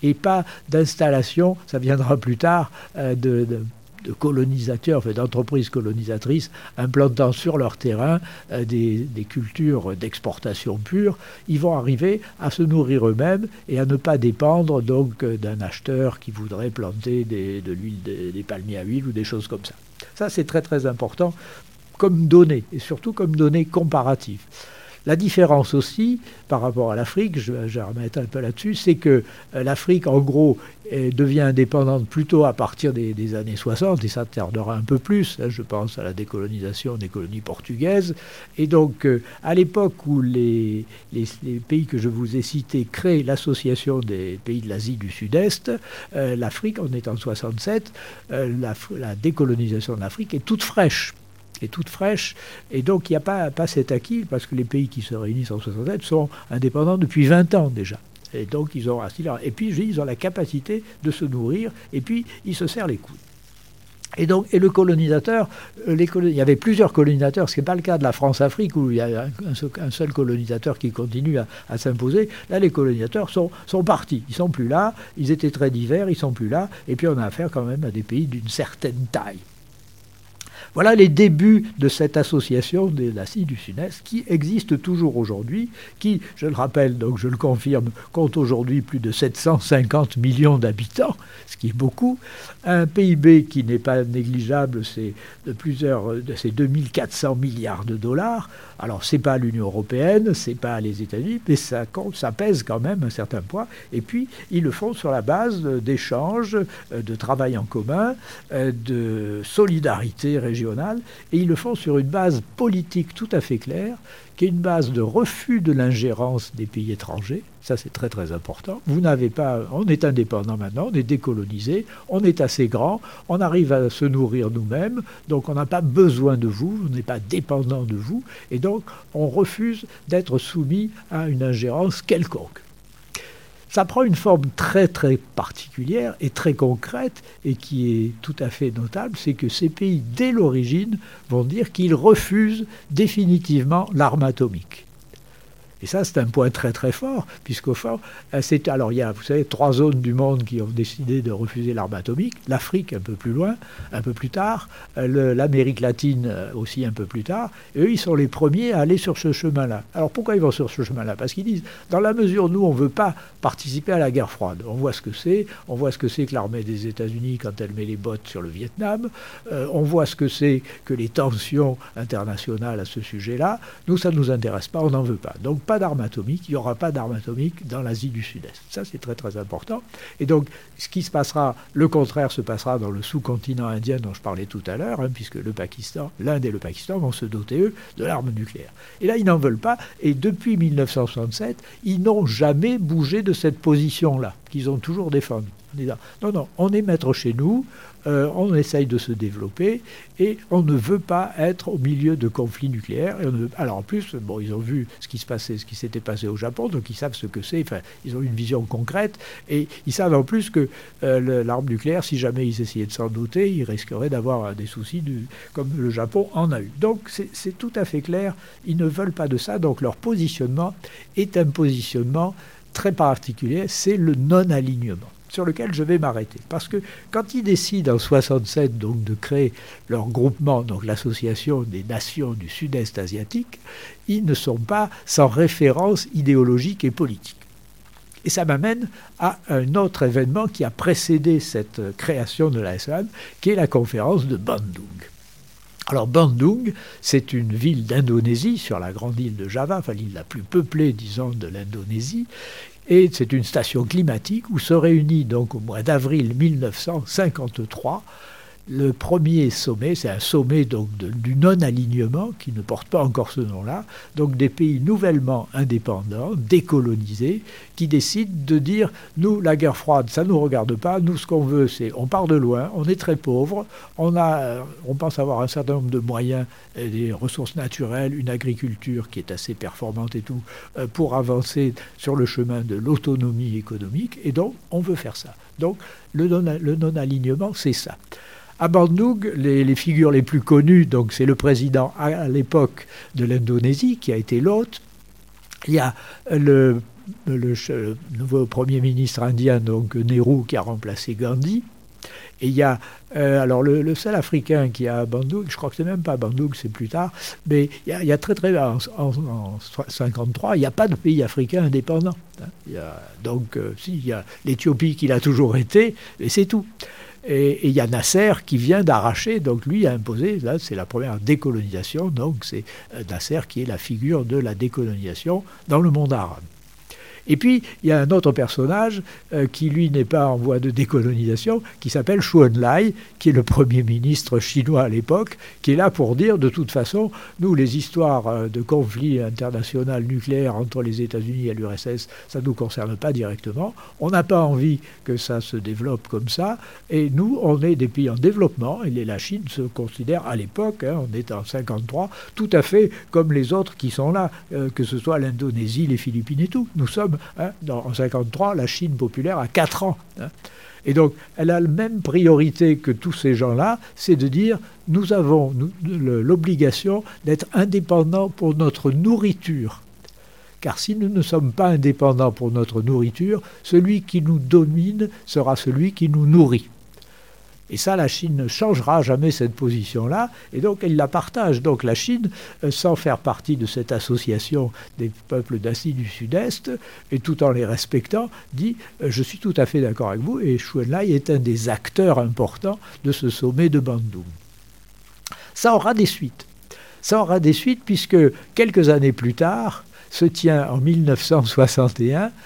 et pas d'installation, ça viendra plus tard, euh, de, de de colonisateurs, enfin, d'entreprises colonisatrices implantant sur leur terrain euh, des, des cultures d'exportation pure. Ils vont arriver à se nourrir eux-mêmes et à ne pas dépendre donc euh, d'un acheteur qui voudrait planter des, de l'huile, des, des palmiers à huile ou des choses comme ça. Ça, c'est très très important comme donnée, et surtout comme donnée comparative. La différence aussi, par rapport à l'Afrique, je, je vais remettre un peu là-dessus, c'est que euh, l'Afrique, en gros, euh, devient indépendante plutôt à partir des, des années soixante, et ça tardera un peu plus, hein, je pense à la décolonisation des colonies portugaises. Et donc, euh, à l'époque où les, les, les pays que je vous ai cités créent l'association des pays de l'Asie du Sud-Est, euh, l'Afrique, on est en soixante-sept, euh, la, la décolonisation de l'Afrique est toute fraîche. est toute fraîche, et donc il n'y a pas, pas cet acquis, parce que les pays qui se réunissent en soixante-sept sont indépendants depuis vingt ans déjà. Et donc ils ont assis là. Et puis je dis, ils ont la capacité de se nourrir, et puis ils se serrent les coudes. Et donc, et le colonisateur, les colon... il y avait plusieurs colonisateurs, ce qui n'est pas le cas de la France-Afrique, où il y a un seul colonisateur qui continue à, à s'imposer. Là, les colonisateurs sont, sont partis, ils ne sont plus là, ils étaient très divers, ils ne sont plus là, et puis on a affaire quand même à des pays d'une certaine taille. Voilà les débuts de cette association de l'Asie du Sud-Est qui existe toujours aujourd'hui, qui, je le rappelle, donc je le confirme, compte aujourd'hui plus de sept cent cinquante millions d'habitants, ce qui est beaucoup. Un P I B qui n'est pas négligeable, c'est de plusieurs, c'est deux mille quatre cents milliards de dollars. Alors, ce n'est pas l'Union européenne, ce n'est pas les États-Unis, mais ça, compte, ça pèse quand même un certain poids. Et puis, ils le font sur la base d'échanges, de travail en commun, de solidarité régionale, et ils le font sur une base politique tout à fait claire, qui est une base de refus de l'ingérence des pays étrangers. Ça, c'est très, très important. Vous n'avez pas... On est indépendant maintenant, on est décolonisé, on est assez grand, on arrive à se nourrir nous-mêmes, donc on n'a pas besoin de vous, on n'est pas dépendant de vous, et donc on refuse d'être soumis à une ingérence quelconque. Ça prend une forme très très particulière et très concrète et qui est tout à fait notable, c'est que ces pays, dès l'origine, vont dire qu'ils refusent définitivement l'arme atomique. Et ça, c'est un point très très fort, puisqu'au fond, c'est, alors il y a, vous savez, trois zones du monde qui ont décidé de refuser l'arme atomique. L'Afrique un peu plus loin, un peu plus tard, le, l'Amérique latine aussi un peu plus tard. Et eux, ils sont les premiers à aller sur ce chemin-là. Alors pourquoi ils vont sur ce chemin-là? Parce qu'ils disent, dans la mesure où nous, on ne veut pas participer à la guerre froide. On voit ce que c'est, on voit ce que c'est que l'armée des États-Unis quand elle met les bottes sur le Vietnam, euh, on voit ce que c'est que les tensions internationales à ce sujet-là. Nous, ça ne nous intéresse pas, on n'en veut pas. Donc pas d'armes atomiques, il n'y aura pas d'armes atomiques dans l'Asie du Sud-Est. Ça, c'est très très important. Et donc, ce qui se passera, le contraire se passera dans le sous-continent indien dont je parlais tout à l'heure, hein, puisque le Pakistan, l'Inde et le Pakistan vont se doter, eux, de l'arme nucléaire. Et là, ils n'en veulent pas. Et depuis mille neuf cent soixante-sept, ils n'ont jamais bougé de cette position-là, qu'ils ont toujours défendue. Non, non, on est maître chez nous, euh, on essaye de se développer et on ne veut pas être au milieu de conflits nucléaires. Et on ne... Alors en plus, bon, ils ont vu ce qui se passait, ce qui s'était passé au Japon, donc ils savent ce que c'est. Enfin, ils ont une vision concrète et ils savent en plus que euh, le, l'arme nucléaire, si jamais ils essayaient de s'en doter, ils risqueraient d'avoir euh, des soucis du... comme le Japon en a eu. Donc c'est, c'est tout à fait clair. Ils ne veulent pas de ça. Donc leur positionnement est un positionnement très particulier. C'est le non-alignement, sur lequel je vais m'arrêter. Parce que quand ils décident en soixante-sept donc, de créer leur groupement, donc l'association des nations du Sud-Est asiatique, ils ne sont pas sans référence idéologique et politique. Et ça m'amène à un autre événement qui a précédé cette création de l'A S E A N, qui est la conférence de Bandung. Alors Bandung, c'est une ville d'Indonésie, sur la grande île de Java, enfin l'île la plus peuplée, disons, de l'Indonésie, et c'est une station climatique où se réunit donc au mois d'avril mille neuf cent cinquante-trois le premier sommet, c'est un sommet donc de, du non-alignement qui ne porte pas encore ce nom-là, donc des pays nouvellement indépendants, décolonisés, qui décident de dire nous la guerre froide ça ne nous regarde pas, nous ce qu'on veut c'est on part de loin, on est très pauvre, on a, on pense avoir un certain nombre de moyens, des ressources naturelles, une agriculture qui est assez performante et tout, pour avancer sur le chemin de l'autonomie économique, et donc on veut faire ça. Donc le, non, le non-alignement c'est ça. À Bandung, les, les figures les plus connues, donc c'est le président à l'époque de l'Indonésie qui a été l'hôte, Il y a le, le, le nouveau Premier ministre indien, donc Nehru, qui a remplacé Gandhi. Et il y a, euh, alors le, le seul Africain qui a à Bandung, je crois que c'est même pas Bandung, c'est plus tard, mais il y a, il y a très très, en, en, en cinquante-trois, il n'y a pas de pays africain indépendant. Hein. Il y a, donc, euh, si, il y a l'Éthiopie qui l'a toujours été, et c'est tout. Et, et il y a Nasser qui vient d'arracher, donc lui a imposé, là c'est la première décolonisation, donc c'est Nasser qui est la figure de la décolonisation dans le monde arabe. Et puis, il y a un autre personnage euh, qui, lui, n'est pas en voie de décolonisation, qui s'appelle Chou En-lai, qui est le Premier ministre chinois à l'époque, qui est là pour dire, de toute façon, nous, les histoires euh, de conflits international nucléaires entre les États-Unis et l'U R S S, ça ne nous concerne pas directement. On n'a pas envie que ça se développe comme ça. Et nous, on est des pays en développement. Et la Chine se considère, à l'époque, hein, on est en cinquante-trois, tout à fait comme les autres qui sont là, euh, que ce soit l'Indonésie, les Philippines et tout. Nous sommes Hein, dans, en cinquante-trois, la Chine populaire a quatre ans. Hein. Et donc, elle a la même priorité que tous ces gens-là, c'est de dire, nous avons nous, l'obligation d'être indépendants pour notre nourriture. Car si nous ne sommes pas indépendants pour notre nourriture, celui qui nous domine sera celui qui nous nourrit. Et ça, la Chine ne changera jamais cette position-là, et donc elle la partage. Donc la Chine, sans faire partie de cette association des peuples d'Asie du Sud-Est, et tout en les respectant, dit « Je suis tout à fait d'accord avec vous », et Chou En-lai est un des acteurs importants de ce sommet de Bandung. Ça aura des suites. Ça aura des suites puisque quelques années plus tard, se tient en mille neuf cent soixante et un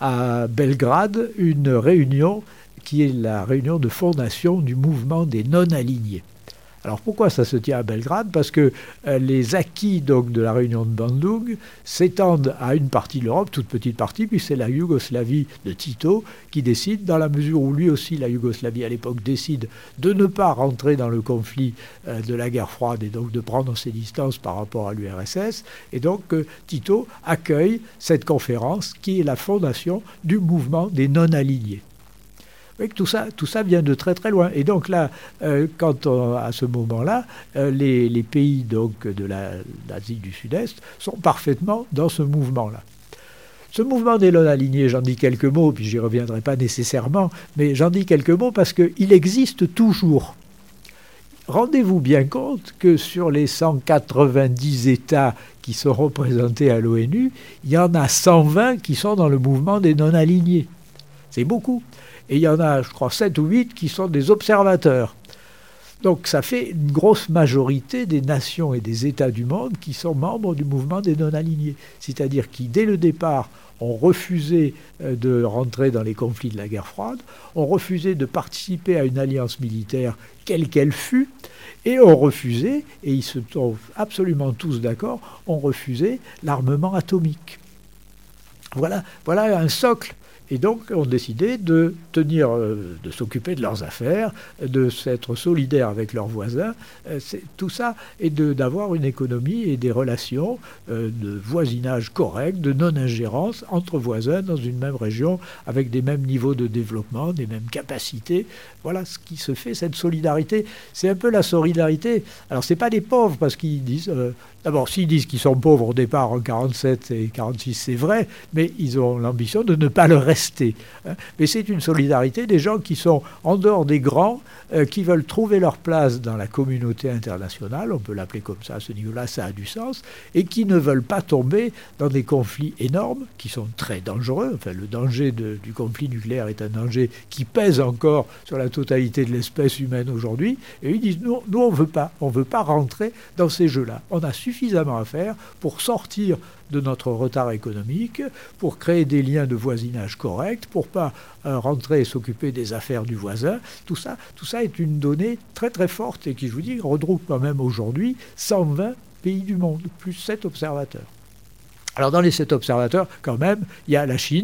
à Belgrade une réunion qui est la réunion de fondation du mouvement des non-alignés. Alors pourquoi ça se tient à Belgrade? Parce que euh, les acquis donc, de la réunion de Bandung s'étendent à une partie de l'Europe, toute petite partie, puis c'est la Yougoslavie de Tito qui décide, dans la mesure où lui aussi, la Yougoslavie à l'époque, décide de ne pas rentrer dans le conflit euh, de la guerre froide et donc de prendre ses distances par rapport à l'U R S S. Et donc euh, Tito accueille cette conférence qui est la fondation du mouvement des non-alignés. Tout ça, tout ça vient de très très loin. Et donc là, euh, quand on, à ce moment-là, euh, les, les pays donc, de la, l'Asie du Sud-Est sont parfaitement dans ce mouvement-là. Ce mouvement des non-alignés, j'en dis quelques mots, puis j'y reviendrai pas nécessairement, mais j'en dis quelques mots parce qu'il existe toujours. Rendez-vous bien compte que sur les cent quatre-vingt-dix États qui sont représentés à l'ONU, il y en a cent vingt qui sont dans le mouvement des non-alignés. C'est beaucoup. Et il y en a, je crois, sept ou huit qui sont des observateurs. Donc ça fait une grosse majorité des nations et des États du monde qui sont membres du mouvement des non-alignés. C'est-à-dire qui, dès le départ, ont refusé de rentrer dans les conflits de la guerre froide, ont refusé de participer à une alliance militaire quelle qu'elle fût, et ont refusé, et ils se trouvent absolument tous d'accord, ont refusé l'armement atomique. Voilà, voilà un socle. Et donc, ont décidé de tenir, euh, de s'occuper de leurs affaires, de s'être solidaires avec leurs voisins, euh, c'est, tout ça, et de, d'avoir une économie et des relations euh, de voisinage correct, de non-ingérence entre voisins dans une même région, avec des mêmes niveaux de développement, des mêmes capacités. Voilà ce qui se fait, cette solidarité. C'est un peu la solidarité. Alors, c'est pas des pauvres, parce qu'ils disent... Euh, D'abord, s'ils disent qu'ils sont pauvres au départ en quarante-sept et quarante-six, c'est vrai, mais ils ont l'ambition de ne pas le rester. Hein. Mais c'est une solidarité des gens qui sont en dehors des grands, euh, qui veulent trouver leur place dans la communauté internationale, on peut l'appeler comme ça, à ce niveau-là, ça a du sens, et qui ne veulent pas tomber dans des conflits énormes, qui sont très dangereux. Enfin, le danger de, du conflit nucléaire est un danger qui pèse encore sur la totalité de l'espèce humaine aujourd'hui, et ils disent, nous, nous on ne veut pas, on ne veut pas rentrer dans ces jeux-là. On a suffisamment à faire pour sortir de notre retard économique, pour créer des liens de voisinage corrects, pour ne pas euh, rentrer et s'occuper des affaires du voisin. Tout ça, tout ça est une donnée très très forte et qui, je vous dis, regroupe quand même aujourd'hui cent vingt pays du monde, plus sept observateurs. Alors dans les sept observateurs, quand même, il y a la Chine,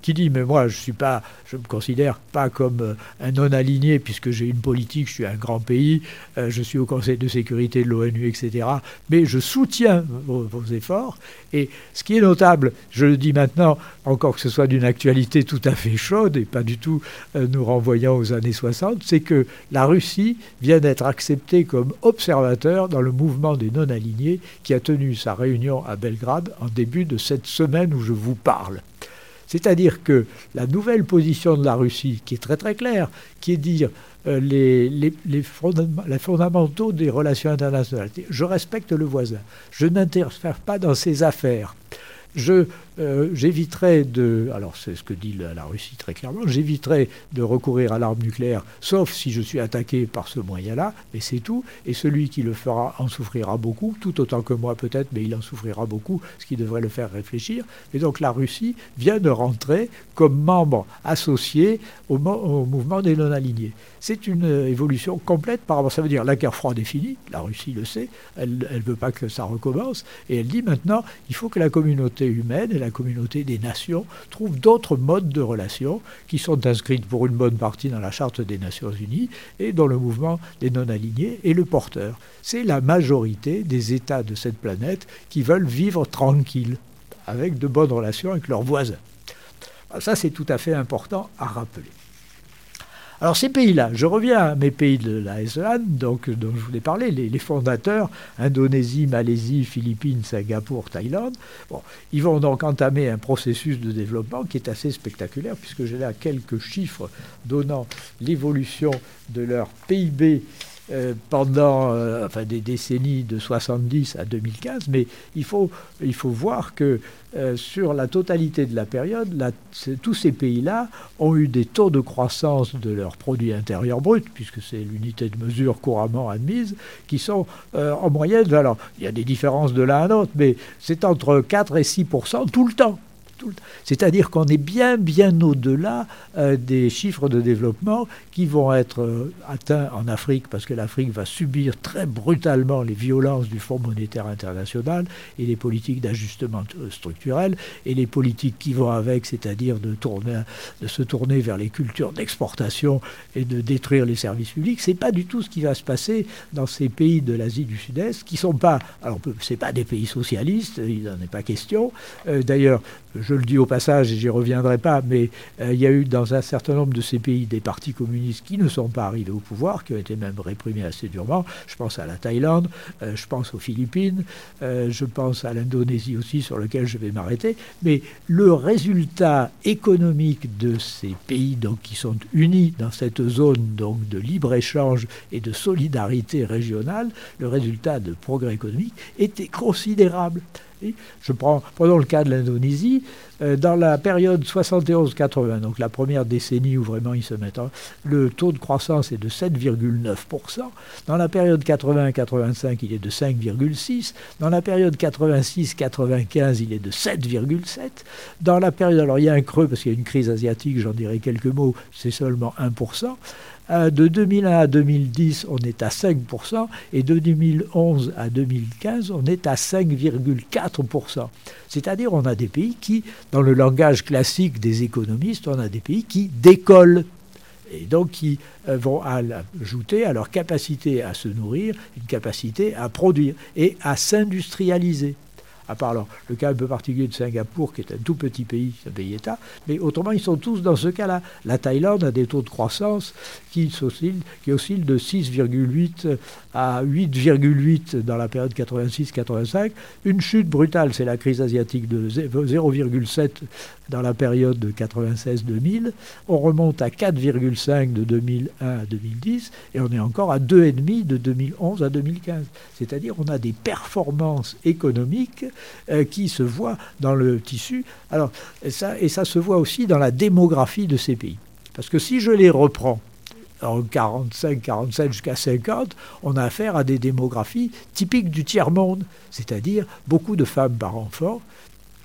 qui dit, mais moi, je suis pas, je me considère pas comme un non-aligné, puisque j'ai une politique, je suis un grand pays, euh, je suis au Conseil de sécurité de l'ONU, et cetera, mais je soutiens vos, vos efforts. Et ce qui est notable, je le dis maintenant, encore que ce soit d'une actualité tout à fait chaude, et pas du tout euh, nous renvoyant aux années soixante, c'est que la Russie vient d'être acceptée comme observateur dans le mouvement des non-alignés qui a tenu sa réunion à Belgrade en début de cette semaine où je vous parle. C'est-à-dire que la nouvelle position de la Russie, qui est très très claire, qui est de dire euh, les, les, les, fondam- les fondamentaux des relations internationales. Je respecte le voisin, je n'interfère pas dans ses affaires. Je, euh, j'éviterai de, alors c'est ce que dit la, la Russie très clairement, j'éviterai de recourir à l'arme nucléaire, sauf si je suis attaqué par ce moyen-là, mais c'est tout. Et celui qui le fera en souffrira beaucoup, tout autant que moi peut-être, mais il en souffrira beaucoup, ce qui devrait le faire réfléchir. Et donc la Russie vient de rentrer comme membre associé au, au mouvement des non-alignés. C'est une évolution complète par rapport, ça veut dire la guerre froide est finie, la Russie le sait, elle ne veut pas que ça recommence, et elle dit maintenant, il faut que la communauté humaine et la communauté des nations trouvent d'autres modes de relations qui sont inscrites pour une bonne partie dans la Charte des Nations Unies et dont le mouvement des non-alignés est le porteur. C'est la majorité des États de cette planète qui veulent vivre tranquilles, avec de bonnes relations avec leurs voisins. Ça, c'est tout à fait important à rappeler. Alors ces pays-là, je reviens à mes pays de la ASEAN, donc, dont je voulais parler, les, les fondateurs, Indonésie, Malaisie, Philippines, Singapour, Thaïlande, bon, ils vont donc entamer un processus de développement qui est assez spectaculaire, puisque j'ai là quelques chiffres donnant l'évolution de leur P I B Euh, pendant euh, enfin, des décennies de soixante-dix à deux mille quinze, mais il faut, il faut voir que euh, sur la totalité de la période, la, tous ces pays-là ont eu des taux de croissance de leur produit intérieur brut, puisque c'est l'unité de mesure couramment admise, qui sont euh, en moyenne, alors il y a des différences de l'un à l'autre, mais c'est entre quatre et six pour cent tout le temps. C'est-à-dire qu'on est bien, bien au-delà euh, des chiffres de développement qui vont être euh, atteints en Afrique, parce que l'Afrique va subir très brutalement les violences du Fonds monétaire international et les politiques d'ajustement structurel et les politiques qui vont avec, c'est-à-dire de, tourner, de se tourner vers les cultures d'exportation et de détruire les services publics. Ce n'est pas du tout ce qui va se passer dans ces pays de l'Asie du Sud-Est, qui ne sont pas, alors ce n'est pas des pays socialistes, il n'en est pas question. Euh, d'ailleurs, je le dis au passage et j'y reviendrai pas, mais euh, il y a eu dans un certain nombre de ces pays des partis communistes qui ne sont pas arrivés au pouvoir, qui ont été même réprimés assez durement. Je pense à la Thaïlande, euh, je pense aux Philippines, euh, je pense à l'Indonésie aussi, sur lequel je vais m'arrêter. Mais le résultat économique de ces pays donc, qui sont unis dans cette zone donc, de libre-échange et de solidarité régionale, le résultat de progrès économique était considérable. Je prends, prenons le cas de l'Indonésie, euh, dans la période soixante et onze quatre-vingts, donc la première décennie où vraiment ils se mettent en, le taux de croissance est de sept virgule neuf pour cent. Dans la période quatre-vingts quatre-vingt-cinq, il est de cinq virgule six. Dans la période quatre-vingt-six quatre-vingt-quinze, il est de sept virgule sept. Dans la période, alors il y a un creux parce qu'il y a une crise asiatique, j'en dirai quelques mots, c'est seulement un pour cent. De deux mille un à deux mille dix, on est à cinq pour cent, et de deux mille onze à deux mille quinze, on est à cinq virgule quatre pour cent. C'est-à-dire, on a des pays qui, dans le langage classique des économistes, on a des pays qui décollent, et donc qui vont ajouter à leur capacité à se nourrir, une capacité à produire et à s'industrialiser. À part alors, le cas un peu particulier de Singapour, qui est un tout petit pays, un pays-État, mais autrement, ils sont tous dans ce cas-là. La Thaïlande a des taux de croissance qui oscillent, qui oscillent de six virgule huit à huit virgule huit dans la période quatre-vingt-six quatre-vingt-cinq. Une chute brutale, c'est la crise asiatique de zéro virgule sept dans la période de quatre-vingt-seize deux mille. On remonte à quatre virgule cinq de deux mille un à deux mille dix, et on est encore à deux virgule cinq de deux mille onze à deux mille quinze. C'est-à-dire on a des performances économiques euh, qui se voient dans le tissu. Alors, et ça, et ça se voit aussi dans la démographie de ces pays. Parce que si je les reprends en quarante-cinq, quarante-sept jusqu'à cinquante, on a affaire à des démographies typiques du tiers-monde, c'est-à-dire beaucoup de femmes par enfant,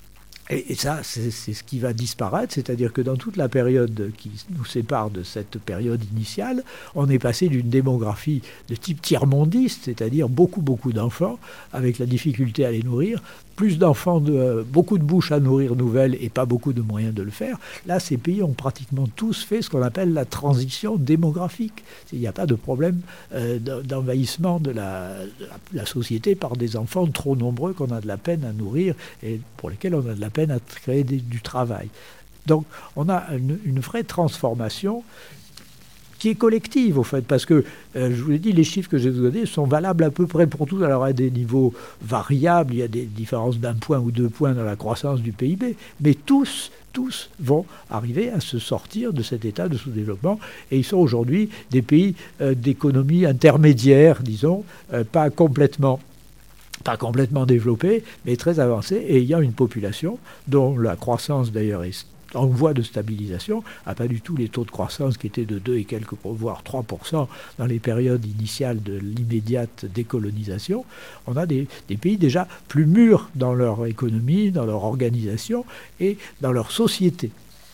Et, et ça, c'est, c'est ce qui va disparaître, c'est-à-dire que dans toute la période qui nous sépare de cette période initiale, on est passé d'une démographie de type tiers-mondiste, c'est-à-dire beaucoup, beaucoup d'enfants, avec la difficulté à les nourrir, plus d'enfants, de, euh, beaucoup de bouches à nourrir nouvelles et pas beaucoup de moyens de le faire. Là, ces pays ont pratiquement tous fait ce qu'on appelle la transition démographique. Il n'y a pas de problème euh, d'envahissement de la, de la société par des enfants trop nombreux qu'on a de la peine à nourrir et pour lesquels on a de la peine à créer des, du travail. Donc, on a une, une vraie transformation qui est collective, au fait, parce que, euh, je vous l'ai dit, les chiffres que j'ai donnés sont valables à peu près pour tous. Alors, à des niveaux variables, il y a des différences d'un point ou deux points dans la croissance du P I B, mais tous, tous vont arriver à se sortir de cet état de sous-développement, et ils sont aujourd'hui des pays euh, d'économie intermédiaire, disons, euh, pas complètement pas complètement développés, mais très avancés, et ayant une population dont la croissance, d'ailleurs, est en voie de stabilisation, n'a pas du tout les taux de croissance qui étaient de deux et quelques, voire trois pour cent dans les périodes initiales de l'immédiate décolonisation. On a des, des pays déjà plus mûrs dans leur économie, dans leur organisation et dans leur société.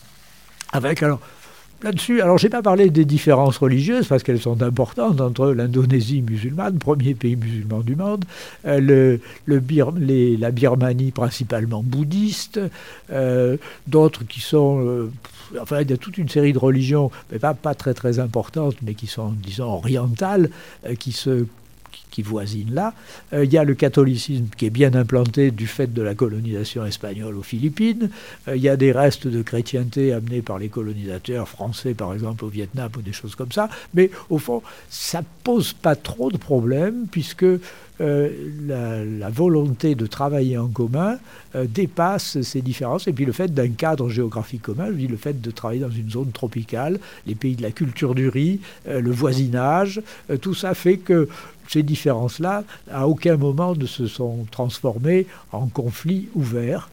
Avec, alors, là-dessus, alors je n'ai pas parlé des différences religieuses parce qu'elles sont importantes entre l'Indonésie musulmane, premier pays musulman du monde, euh, le, le Bir, les, la Birmanie principalement bouddhiste, euh, d'autres qui sont, euh, enfin il y a toute une série de religions, mais pas, pas très très importantes, mais qui sont, disons, orientales, euh, qui se qui voisinent là. Euh, il y a le catholicisme qui est bien implanté du fait de la colonisation espagnole aux Philippines. Euh, il y a des restes de chrétienté amenés par les colonisateurs français, par exemple, au Vietnam ou des choses comme ça. Mais au fond, ça ne pose pas trop de problèmes puisque euh, la, la volonté de travailler en commun euh, dépasse ces différences. Et puis le fait d'un cadre géographique commun, je dis le fait de travailler dans une zone tropicale, les pays de la culture du riz, euh, le voisinage, euh, tout ça fait que ces différences-là, à aucun moment ne se sont transformées en conflits ouverts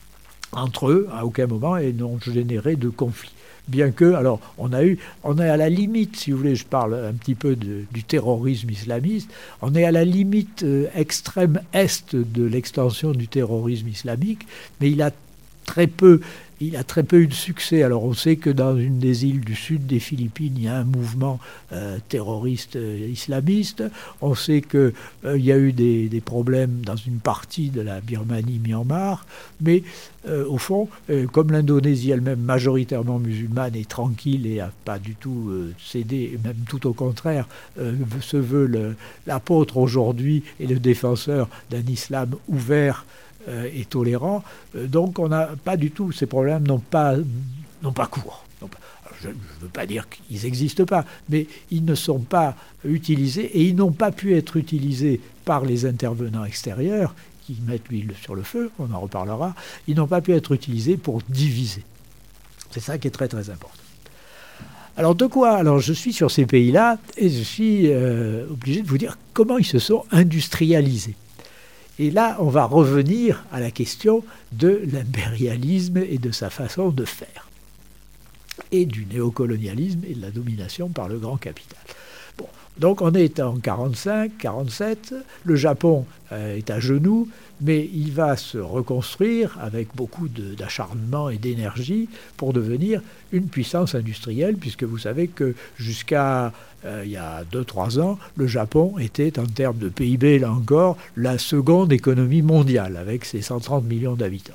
entre eux, à aucun moment, et n'ont généré de conflits. Bien que, alors, on a eu, on est à la limite, si vous voulez, je parle un petit peu de, du terrorisme islamiste, on est à la limite euh, extrême est de l'extension du terrorisme islamique, mais il a très peu... Il a très peu eu de succès. Alors on sait que dans une des îles du sud des Philippines, il y a un mouvement euh, terroriste euh, islamiste. On sait qu'il euh, y a eu des, des problèmes dans une partie de la Birmanie-Myanmar. Mais euh, au fond, euh, comme l'Indonésie elle-même majoritairement musulmane est tranquille et n'a pas du tout euh, cédé, et même tout au contraire, euh, se veut le, l'apôtre aujourd'hui et le défenseur d'un islam ouvert et tolérant, donc on n'a pas du tout, ces problèmes n'ont pas, n'ont pas cours. Je ne veux pas dire qu'ils n'existent pas, mais ils ne sont pas utilisés et ils n'ont pas pu être utilisés par les intervenants extérieurs qui mettent l'huile sur le feu, on en reparlera, ils n'ont pas pu être utilisés pour diviser. C'est ça qui est très très important. Alors de quoi ? Alors je suis sur ces pays-là et je suis euh, obligé de vous dire comment ils se sont industrialisés. Et là, on va revenir à la question de l'impérialisme et de sa façon de faire, et du néocolonialisme et de la domination par le grand capital. Bon, donc on est en quarante-cinq, quarante-sept, le Japon euh, est à genoux, mais il va se reconstruire avec beaucoup de, d'acharnement et d'énergie pour devenir une puissance industrielle, puisque vous savez que jusqu'à euh, il y a deux trois ans, le Japon était, en termes de P I B, là encore, la seconde économie mondiale, avec ses cent trente millions d'habitants.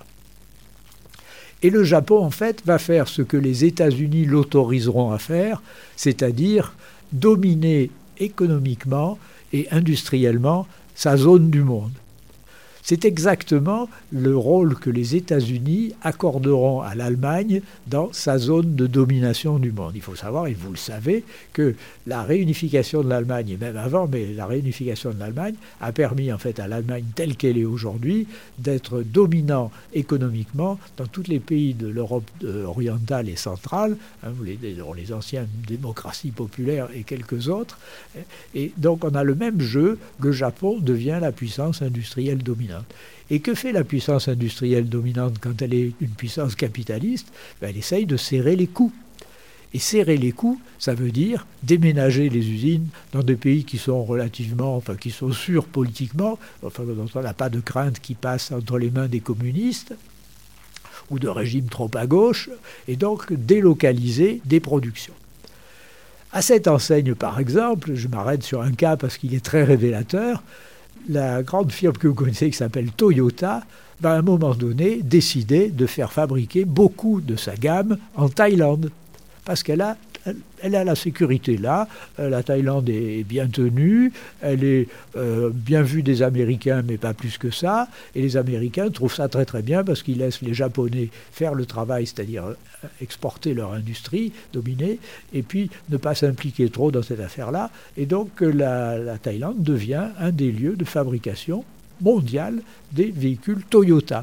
Et le Japon, en fait, va faire ce que les États-Unis l'autoriseront à faire, c'est-à-dire dominer économiquement et industriellement sa zone du monde. C'est exactement le rôle que les États-Unis accorderont à l'Allemagne dans sa zone de domination du monde. Il faut savoir, et vous le savez, que la réunification de l'Allemagne, et même avant, mais la réunification de l'Allemagne a permis en fait à l'Allemagne telle qu'elle est aujourd'hui d'être dominant économiquement dans tous les pays de l'Europe orientale et centrale, hein, les, les anciennes démocraties populaires et quelques autres. Et donc on a le même jeu, le Japon devient la puissance industrielle dominante. Et que fait la puissance industrielle dominante quand elle est une puissance capitaliste ? Ben, elle essaye de serrer les coûts. Et serrer les coûts, ça veut dire déménager les usines dans des pays qui sont relativement, enfin qui sont sûrs politiquement, enfin dont on n'a pas de crainte qui passe entre les mains des communistes, ou de régimes trop à gauche, et donc délocaliser des productions. À cette enseigne, par exemple, je m'arrête sur un cas parce qu'il est très révélateur, la grande firme que vous connaissez qui s'appelle Toyota va à un moment donné décider de faire fabriquer beaucoup de sa gamme en Thaïlande, parce qu'elle a Elle a la sécurité là, la Thaïlande est bien tenue, elle est euh, bien vue des Américains, mais pas plus que ça, et les Américains trouvent ça très très bien parce qu'ils laissent les Japonais faire le travail, c'est-à-dire exporter leur industrie, dominer, et puis ne pas s'impliquer trop dans cette affaire-là, et donc la, la Thaïlande devient un des lieux de fabrication mondiale des véhicules Toyota.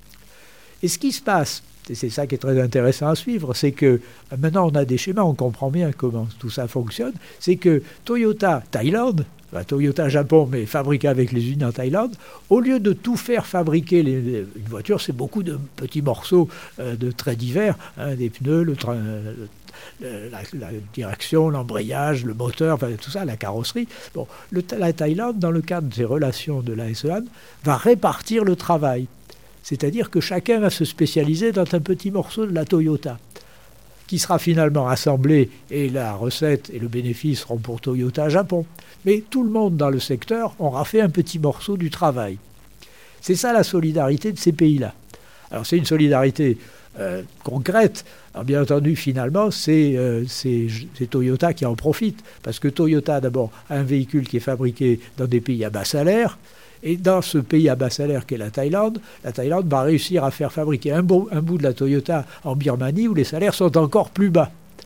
Et ce qui se passe, et c'est ça qui est très intéressant à suivre, c'est que maintenant on a des schémas, on comprend bien comment tout ça fonctionne, c'est que Toyota Thaïlande, enfin, Toyota Japon, mais fabriqué avec les usines en Thaïlande, au lieu de tout faire fabriquer, les, les, une voiture c'est beaucoup de petits morceaux euh, de très divers, hein, des pneus, le train, le, la, la direction, l'embrayage, le moteur, enfin, tout ça, la carrosserie. Bon, le, la Thaïlande, dans le cadre de ses relations de l'A S E A N, va répartir le travail. C'est-à-dire que chacun va se spécialiser dans un petit morceau de la Toyota, qui sera finalement assemblé, et la recette et le bénéfice seront pour Toyota Japon. Mais tout le monde dans le secteur aura fait un petit morceau du travail. C'est ça la solidarité de ces pays-là. Alors c'est une solidarité euh, concrète. Alors bien entendu, finalement, c'est, euh, c'est, c'est Toyota qui en profite, parce que Toyota, d'abord, a un véhicule qui est fabriqué dans des pays à bas salaire. Et dans ce pays à bas salaire qu'est la Thaïlande, la Thaïlande va réussir à faire fabriquer un bout, un bout de la Toyota en Birmanie où les salaires sont encore plus bas.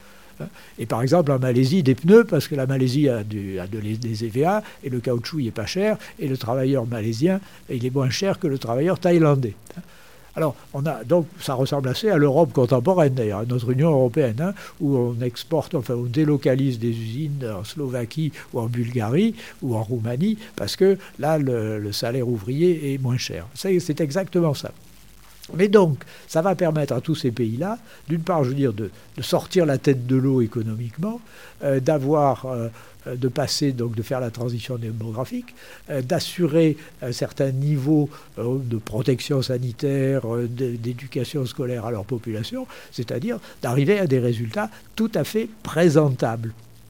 Et par exemple en Malaisie, des pneus, parce que la Malaisie a, du, a de, des E V A et le caoutchouc il n'est pas cher, et le travailleur malaisien il est moins cher que le travailleur thaïlandais. Alors, on a, donc, ça ressemble assez à l'Europe contemporaine, d'ailleurs, à notre Union européenne, hein, où on exporte, enfin, on délocalise des usines en Slovaquie ou en Bulgarie ou en Roumanie, parce que là, le, le salaire ouvrier est moins cher. C'est, c'est exactement ça. Mais donc, ça va permettre à tous ces pays-là, d'une part, je veux dire, de, de sortir la tête de l'eau économiquement, euh, d'avoir... Euh, de passer, donc de faire la transition démographique, euh, d'assurer un certain niveau euh, de protection sanitaire, euh, d'éducation scolaire à leur population, c'est-à-dire d'arriver à des résultats tout à fait présentables.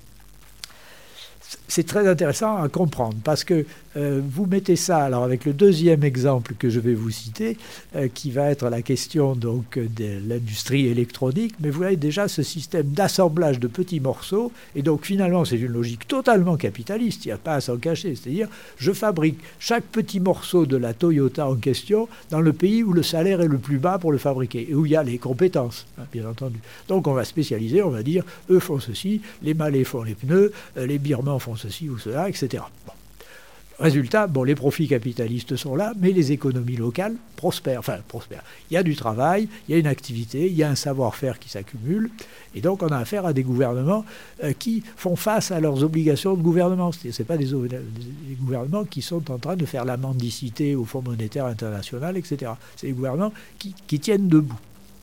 C'est très intéressant à comprendre parce que euh, vous mettez ça, alors avec le deuxième exemple que je vais vous citer, euh, qui va être la question donc de l'industrie électronique, mais vous avez déjà ce système d'assemblage de petits morceaux, et donc finalement c'est une logique totalement capitaliste, il n'y a pas à s'en cacher, c'est-à-dire je fabrique chaque petit morceau de la Toyota en question dans le pays où le salaire est le plus bas pour le fabriquer, et où il y a les compétences, hein, bien entendu. Donc on va spécialiser, on va dire, eux font ceci, les Malais font les pneus, euh, les Birmans font ceci ou cela, et cetera. Bon. Résultat, bon, les profits capitalistes sont là, mais les économies locales prospèrent. Enfin, prospèrent. Il y a du travail, il y a une activité, il y a un savoir-faire qui s'accumule, et donc on a affaire à des gouvernements euh, qui font face à leurs obligations de gouvernement. Ce n'est pas des, des gouvernements qui sont en train de faire la mendicité au Fonds monétaire international, et cetera. C'est des gouvernements qui, qui tiennent debout.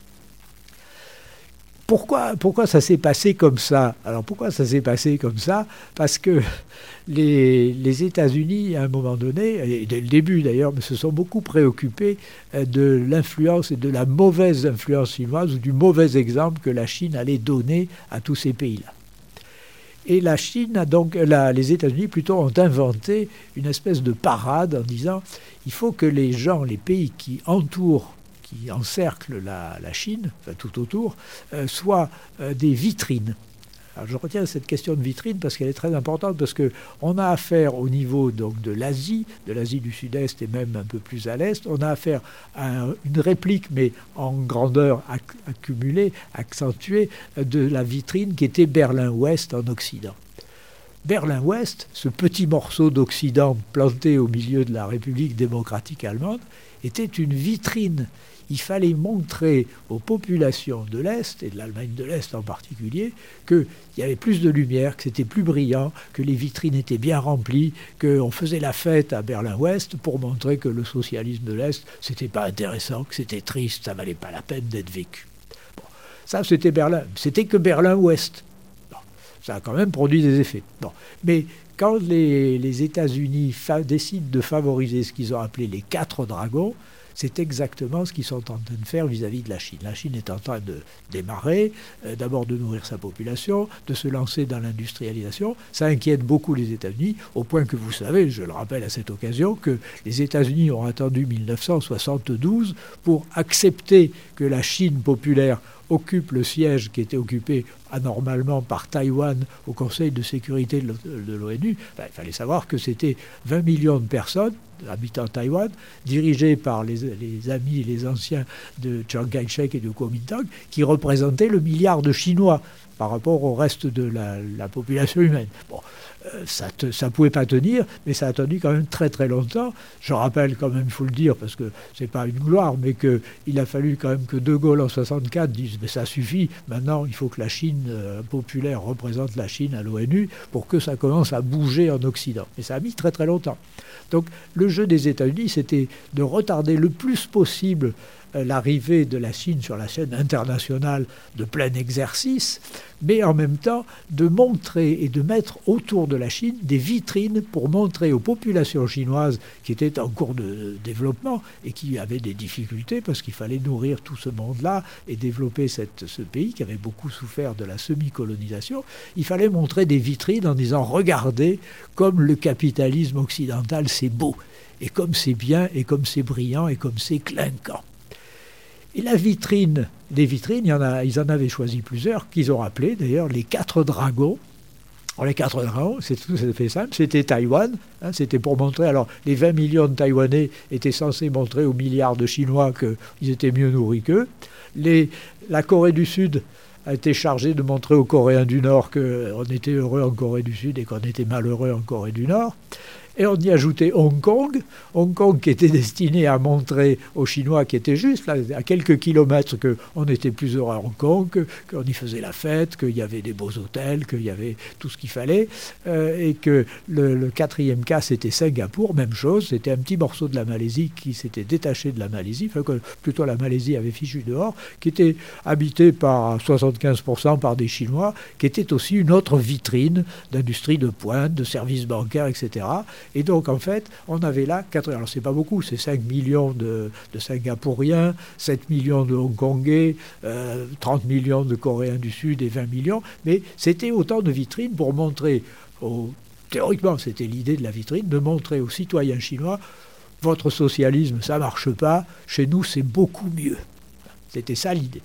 Pourquoi, pourquoi ça s'est passé comme ça ? Alors pourquoi ça s'est passé comme ça ? Parce que les, les États-Unis, à un moment donné, et dès le début d'ailleurs, se sont beaucoup préoccupés de l'influence et de la mauvaise influence chinoise ou du mauvais exemple que la Chine allait donner à tous ces pays-là. Et la Chine a donc, la, les États-Unis plutôt ont inventé une espèce de parade en disant il faut que les gens, les pays qui entourent qui encerclent la, la Chine, enfin tout autour, euh, soient euh, des vitrines. Alors je retiens cette question de vitrine parce qu'elle est très importante, parce qu'on a affaire au niveau donc, de l'Asie, de l'Asie du Sud-Est et même un peu plus à l'Est, on a affaire à un, une réplique, mais en grandeur acc- accumulée, accentuée, de la vitrine qui était Berlin-Ouest en Occident. Berlin-Ouest, ce petit morceau d'Occident planté au milieu de la République démocratique allemande, était une vitrine. Il fallait montrer aux populations de l'Est, et de l'Allemagne de l'Est en particulier, qu'il y avait plus de lumière, que c'était plus brillant, que les vitrines étaient bien remplies, qu'on faisait la fête à Berlin-Ouest pour montrer que le socialisme de l'Est, c'était pas intéressant, que c'était triste, ça valait pas la peine d'être vécu. Bon, ça, c'était Berlin. C'était que Berlin-Ouest. Bon, ça a quand même produit des effets. Bon, mais quand les, les États-Unis fa- décident de favoriser ce qu'ils ont appelé les quatre dragons, C'est exactement ce qu'ils sont en train de faire vis-à-vis de la Chine. La Chine est en train de démarrer, euh, d'abord de nourrir sa population, de se lancer dans l'industrialisation. Ça inquiète beaucoup les États-Unis, au point que vous savez, je le rappelle à cette occasion, que les États-Unis ont attendu mille neuf cent soixante-douze pour accepter que la Chine populaire occupe le siège qui était occupé anormalement par Taïwan au Conseil de sécurité de l'ONU. Ben, il fallait savoir que c'était vingt millions de personnes habitant Taïwan, dirigés par les, les amis et les anciens de Chiang Kai-shek et de Kuomintang, qui représentaient le milliard de Chinois par rapport au reste de la, la population humaine. Bon, euh, ça ne pouvait pas tenir, mais ça a tenu quand même très très longtemps. Je rappelle quand même, il faut le dire, parce que c'est pas une gloire, mais qu'il a fallu quand même que De Gaulle en soixante-quatre dise « mais ça suffit, maintenant il faut que la Chine euh, populaire représente la Chine à l'ONU pour que ça commence à bouger en Occident ». Et ça a mis très très longtemps. Donc le jeu des États-Unis, c'était de retarder le plus possible l'arrivée de la Chine sur la scène internationale de plein exercice, mais en même temps de montrer et de mettre autour de la Chine des vitrines pour montrer aux populations chinoises qui étaient en cours de développement et qui avaient des difficultés parce qu'il fallait nourrir tout ce monde-là et développer cette, ce pays qui avait beaucoup souffert de la semi-colonisation. Il fallait montrer des vitrines en disant « regardez comme le capitalisme occidental c'est beau et comme c'est bien et comme c'est brillant et comme c'est clinquant ». Et la vitrine, des vitrines, il y en a, ils en avaient choisi plusieurs, qu'ils ont appelées d'ailleurs les quatre dragons. Alors, les quatre dragons, c'est tout à fait simple, c'était Taïwan, hein, c'était pour montrer, alors les vingt millions de Taïwanais étaient censés montrer aux milliards de Chinois qu'ils étaient mieux nourris qu'eux. Les, la Corée du Sud a été chargée de montrer aux Coréens du Nord qu'on était heureux en Corée du Sud et qu'on était malheureux en Corée du Nord. Et on y ajoutait Hong Kong, Hong Kong qui était destiné à montrer aux Chinois qui étaient juste là, à quelques kilomètres, qu'on était plus heureux à Hong Kong, qu'on y faisait la fête, qu'il y avait des beaux hôtels, qu'il y avait tout ce qu'il fallait, euh, et que le, le quatrième cas, c'était Singapour, même chose, c'était un petit morceau de la Malaisie qui s'était détaché de la Malaisie, enfin que plutôt la Malaisie avait fichu dehors, qui était habité par soixante-quinze pour cent par des Chinois, qui était aussi une autre vitrine d'industrie de pointe, de services bancaires, et cetera. Et donc, en fait, on avait là, quatre, alors c'est pas beaucoup, c'est cinq millions de, de Singapouriens, sept millions de Hongkongais, euh, trente millions de Coréens du Sud et vingt millions, mais c'était autant de vitrines pour montrer, aux, théoriquement c'était l'idée de la vitrine, de montrer aux citoyens chinois, votre socialisme, ça marche pas, chez nous c'est beaucoup mieux. C'était ça l'idée.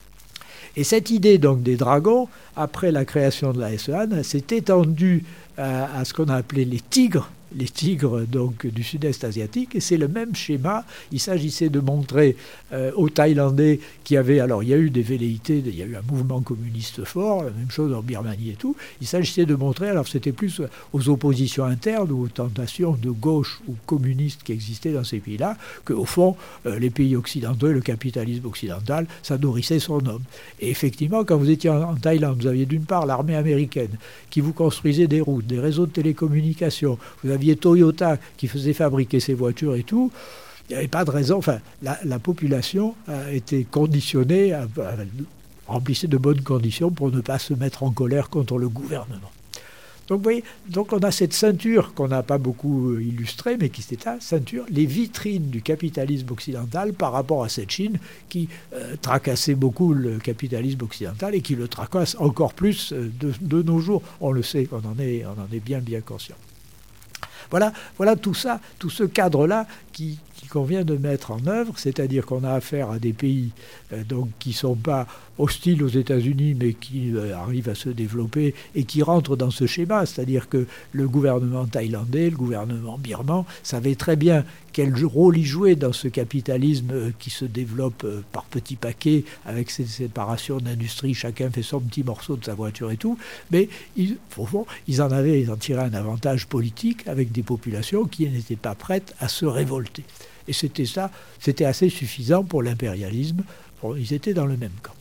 Et cette idée donc des dragons, après la création de la S E A N, s'est étendue à, à ce qu'on a appelé les tigres, les tigres donc du sud-est asiatique, et c'est le même schéma. Il s'agissait de montrer euh, aux Thaïlandais qui avaient, alors il y a eu des velléités, il y a eu un mouvement communiste fort, la même chose en Birmanie et tout, il s'agissait de montrer, alors c'était plus aux oppositions internes ou aux tentations de gauche ou communistes qui existaient dans ces pays-là, qu'au fond, euh, les pays occidentaux et le capitalisme occidental, ça nourrissait son homme. Et effectivement, quand vous étiez en, en Thaïlande, vous aviez d'une part l'armée américaine qui vous construisait des routes, des réseaux de télécommunications, vous aviez Toyota qui faisait fabriquer ses voitures et tout, il n'y avait pas de raison. Enfin, la, la population a été conditionnée, à, à, remplissait de bonnes conditions pour ne pas se mettre en colère contre le gouvernement. Donc, vous voyez, donc on a cette ceinture qu'on n'a pas beaucoup illustrée, mais qui c'était la ceinture, les vitrines du capitalisme occidental par rapport à cette Chine qui euh, tracassait beaucoup le capitalisme occidental et qui le tracasse encore plus de, de nos jours. On le sait, on en est, on en est bien, bien conscient. Voilà, voilà tout ça, tout ce cadre-là qui, qui convient de mettre en œuvre, c'est-à-dire qu'on a affaire à des pays euh, donc, qui ne sont pas hostiles aux États-Unis, mais qui euh, arrivent à se développer et qui rentrent dans ce schéma, c'est-à-dire que le gouvernement thaïlandais, le gouvernement birman, savait très bien quel rôle il jouait dans ce capitalisme euh, qui se développe euh, par petits paquets, avec ces séparations d'industrie, chacun fait son petit morceau de sa voiture et tout, mais ils, au fond, ils en avaient, ils en tiraient un avantage politique avec des populations qui n'étaient pas prêtes à se révolter. Et c'était ça, c'était assez suffisant pour l'impérialisme. Bon, ils étaient dans le même camp.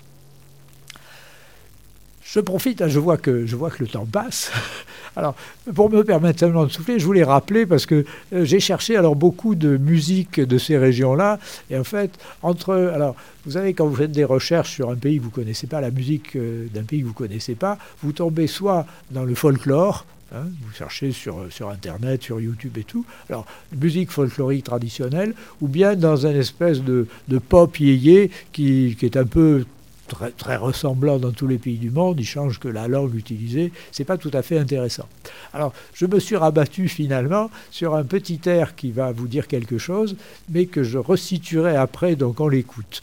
Je profite, hein, je vois que, je vois que le temps passe. Alors, pour me permettre simplement de souffler, je voulais rappeler, parce que euh, j'ai cherché alors beaucoup de musique de ces régions-là, et en fait, entre... Alors, vous savez, quand vous faites des recherches sur un pays que vous ne connaissez pas, la musique euh, d'un pays que vous ne connaissez pas, vous tombez soit dans le folklore, Hein, vous cherchez sur, sur Internet, sur YouTube et tout. Alors, musique folklorique traditionnelle, ou bien dans un espèce de, de pop yéyé qui, qui est un peu très, très ressemblant dans tous les pays du monde. Il change que la langue utilisée. C'est pas tout à fait intéressant. Alors, je me suis rabattu finalement sur un petit air qui va vous dire quelque chose, mais que je resituerai après, donc on l'écoute.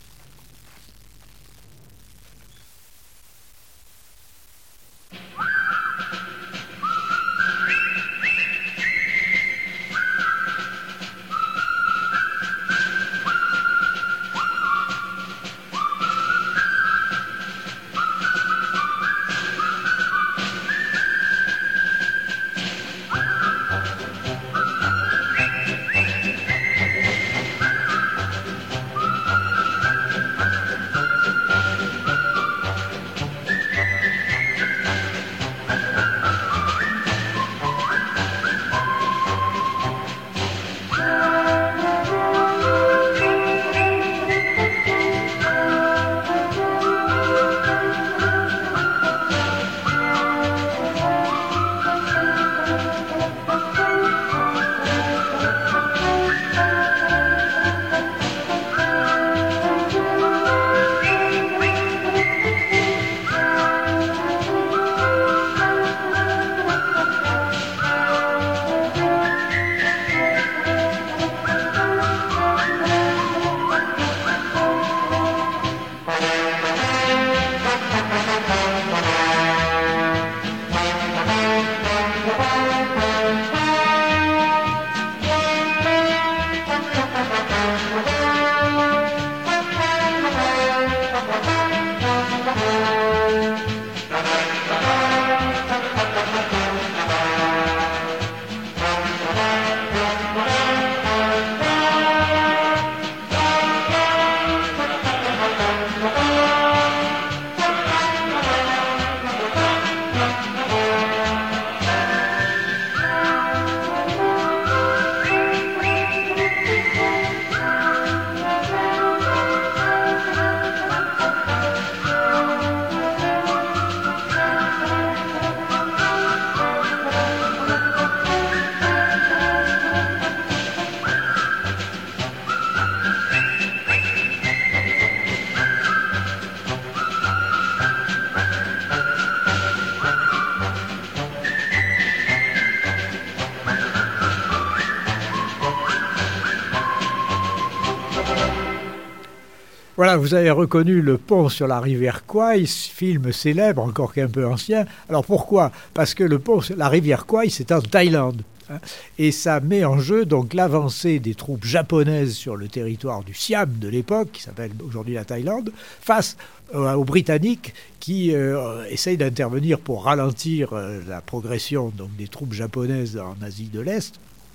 Voilà, vous avez reconnu le pont sur la rivière Kwai, film célèbre, encore qu'un peu ancien. Alors pourquoi ? Parce que le pont sur la rivière Kwai, c'est en Thaïlande. Hein, et ça met en jeu donc l'avancée des troupes japonaises sur le territoire du Siam de l'époque, qui s'appelle aujourd'hui la Thaïlande, face euh, aux Britanniques qui euh, essayent d'intervenir pour ralentir euh, la progression donc, des troupes japonaises en Asie de l'Est.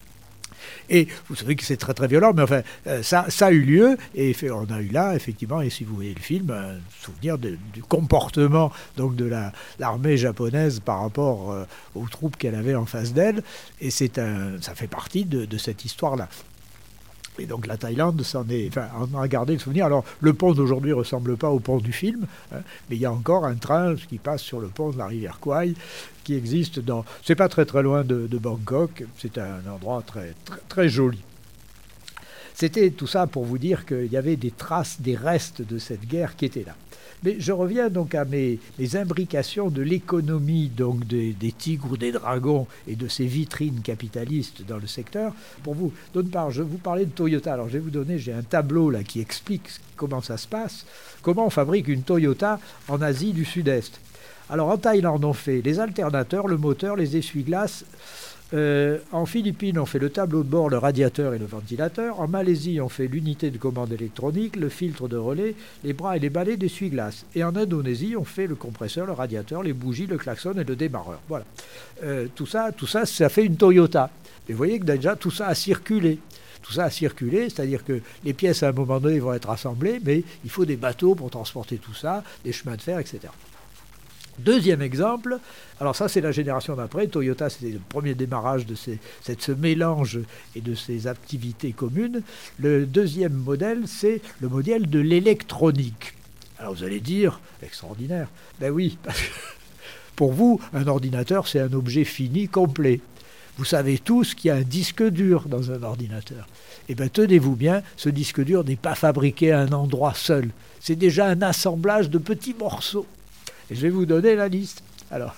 Et vous savez que c'est très très violent, mais enfin, ça, ça a eu lieu, et on a eu là, effectivement, et si vous voyez le film, un souvenir de, du comportement donc, de la, l'armée japonaise par rapport euh, aux troupes qu'elle avait en face d'elle, et c'est un, ça fait partie de, de cette histoire-là. Et donc la Thaïlande, s'en est, enfin, on a gardé le souvenir. Alors le pont d'aujourd'hui ne ressemble pas au pont du film, hein, mais il y a encore un train qui passe sur le pont de la rivière Kwai, qui existe dans... C'est pas très très loin de, de Bangkok, c'est un endroit très, très, très joli. C'était tout ça pour vous dire qu'il y avait des traces, des restes de cette guerre qui étaient là. Mais je reviens donc à mes, mes imbrications de l'économie donc des, des tigres ou des dragons et de ces vitrines capitalistes dans le secteur. Pour vous, d'une part, je vais vous parler de Toyota. Alors je vais vous donner, j'ai un tableau là qui explique comment ça se passe, comment on fabrique une Toyota en Asie du Sud-Est. Alors en Thaïlande, on fait les alternateurs, le moteur, les essuie-glaces. Euh, en Philippines, on fait le tableau de bord, le radiateur et le ventilateur. En Malaisie, on fait l'unité de commande électronique, le filtre de relais, les bras et les balais d'essuie-glace. Et en Indonésie, on fait le compresseur, le radiateur, les bougies, le klaxon et le démarreur. Voilà. Euh, tout ça, tout ça, ça fait une Toyota. Et vous voyez que déjà, tout ça a circulé. Tout ça a circulé, c'est-à-dire que les pièces, à un moment donné, vont être assemblées, mais il faut des bateaux pour transporter tout ça, des chemins de fer, et cetera. Deuxième exemple, alors ça c'est la génération d'après, Toyota c'était le premier démarrage de ces, cette, ce mélange et de ces activités communes. Le deuxième modèle c'est le modèle de l'électronique. Alors vous allez dire, extraordinaire, ben oui, parce que, Pour vous, un ordinateur, c'est un objet fini, complet. Vous savez tous qu'il y a un disque dur dans un ordinateur. Eh bien, tenez-vous bien, ce disque dur n'est pas fabriqué à un endroit seul. C'est déjà un assemblage de petits morceaux. Et je vais vous donner la liste. Alors,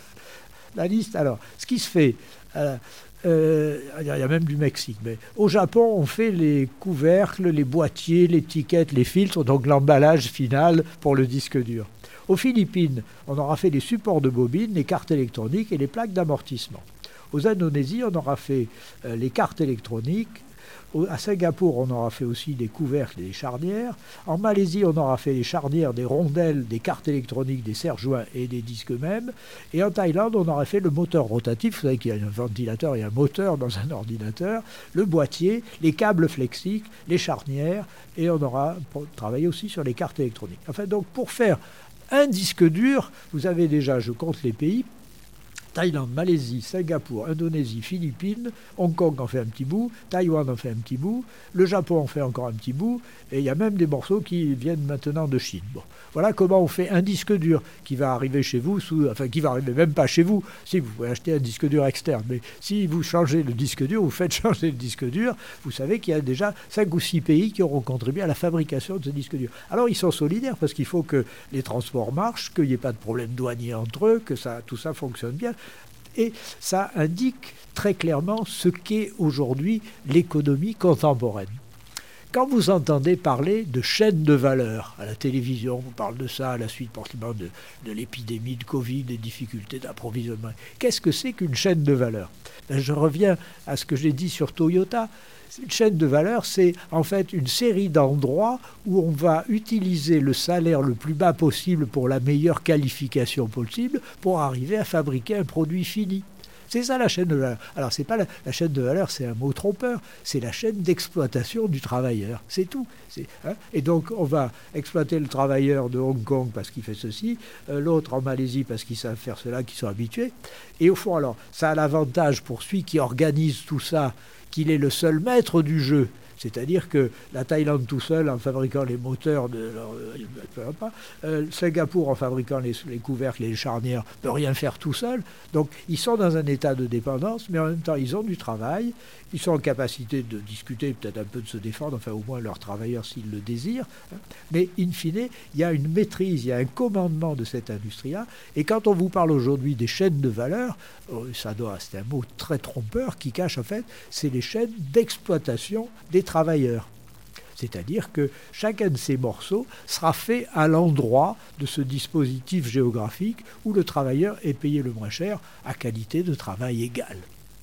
la liste, alors, ce qui se fait, euh, euh, il y a même du Mexique, mais au Japon, on fait les couvercles, les boîtiers, les étiquettes, les filtres, donc l'emballage final pour le disque dur. Aux Philippines, on aura fait les supports de bobines, les cartes électroniques et les plaques d'amortissement. Aux Indonésies, on aura fait euh, les cartes électroniques. Au, à Singapour, on aura fait aussi des couvercles et des charnières. En Malaisie, on aura fait les charnières, des rondelles, des cartes électroniques, des serre-joints et des disques eux-mêmes. Et en Thaïlande, on aura fait le moteur rotatif. Vous savez qu'il y a un ventilateur et un moteur dans un ordinateur, le boîtier, les câbles flexiques, les charnières. Et on aura travaillé aussi sur les cartes électroniques. Enfin, donc, pour faire un disque dur, vous avez déjà, je compte les pays, Thaïlande, Malaisie, Singapour, Indonésie, Philippines, Hong Kong en fait un petit bout, Taïwan en fait un petit bout, le Japon en fait encore un petit bout, et il y a même des morceaux qui viennent maintenant de Chine. Bon, voilà comment on fait un disque dur qui va arriver chez vous, sous, enfin qui va arriver même pas chez vous, si vous pouvez acheter un disque dur externe, mais si vous changez le disque dur, vous faites changer le disque dur, vous savez qu'il y a déjà cinq ou six pays qui auront contribué à la fabrication de ce disque dur. Alors ils sont solidaires parce qu'il faut que les transports marchent, qu'il n'y ait pas de problème douanier entre eux, que ça, tout ça fonctionne bien. Et ça indique très clairement ce qu'est aujourd'hui l'économie contemporaine. Quand vous entendez parler de chaîne de valeur à la télévision, on parle de ça à la suite forcément de, de l'épidémie de Covid, des difficultés d'approvisionnement. Qu'est-ce que c'est qu'une chaîne de valeur ? Ben, je reviens à ce que j'ai dit sur Toyota. Une chaîne de valeur, c'est en fait une série d'endroits où on va utiliser le salaire le plus bas possible pour la meilleure qualification possible pour arriver à fabriquer un produit fini. C'est ça la chaîne de valeur. Alors, c'est pas la, la chaîne de valeur, c'est un mot trompeur. C'est la chaîne d'exploitation du travailleur. C'est tout. C'est, hein, et donc, on va exploiter le travailleur de Hong Kong parce qu'il fait ceci, euh, l'autre en Malaisie parce qu'ils savent faire cela, qu'ils sont habitués. Et au fond, alors, ça a l'avantage pour celui qui organise tout ça, qu'il est le seul maître du jeu. C'est-à-dire que la Thaïlande tout seul, en fabriquant les moteurs, de, euh, pas, euh, Singapour en fabriquant les, les couvercles et les charnières, ne peut rien faire tout seul. Donc ils sont dans un état de dépendance, mais en même temps ils ont du travail, ils sont en capacité de discuter, peut-être un peu de se défendre, enfin au moins leurs travailleurs s'ils le désirent. Hein. Mais in fine, il y a une maîtrise, il y a un commandement de cette industrie-là. Et quand on vous parle aujourd'hui des chaînes de valeur, ça doit, c'est un mot très trompeur qui cache en fait, c'est les chaînes d'exploitation des travailleurs. C'est-à-dire que chacun de ces morceaux sera fait à l'endroit de ce dispositif géographique où le travailleur est payé le moins cher à qualité de travail égale.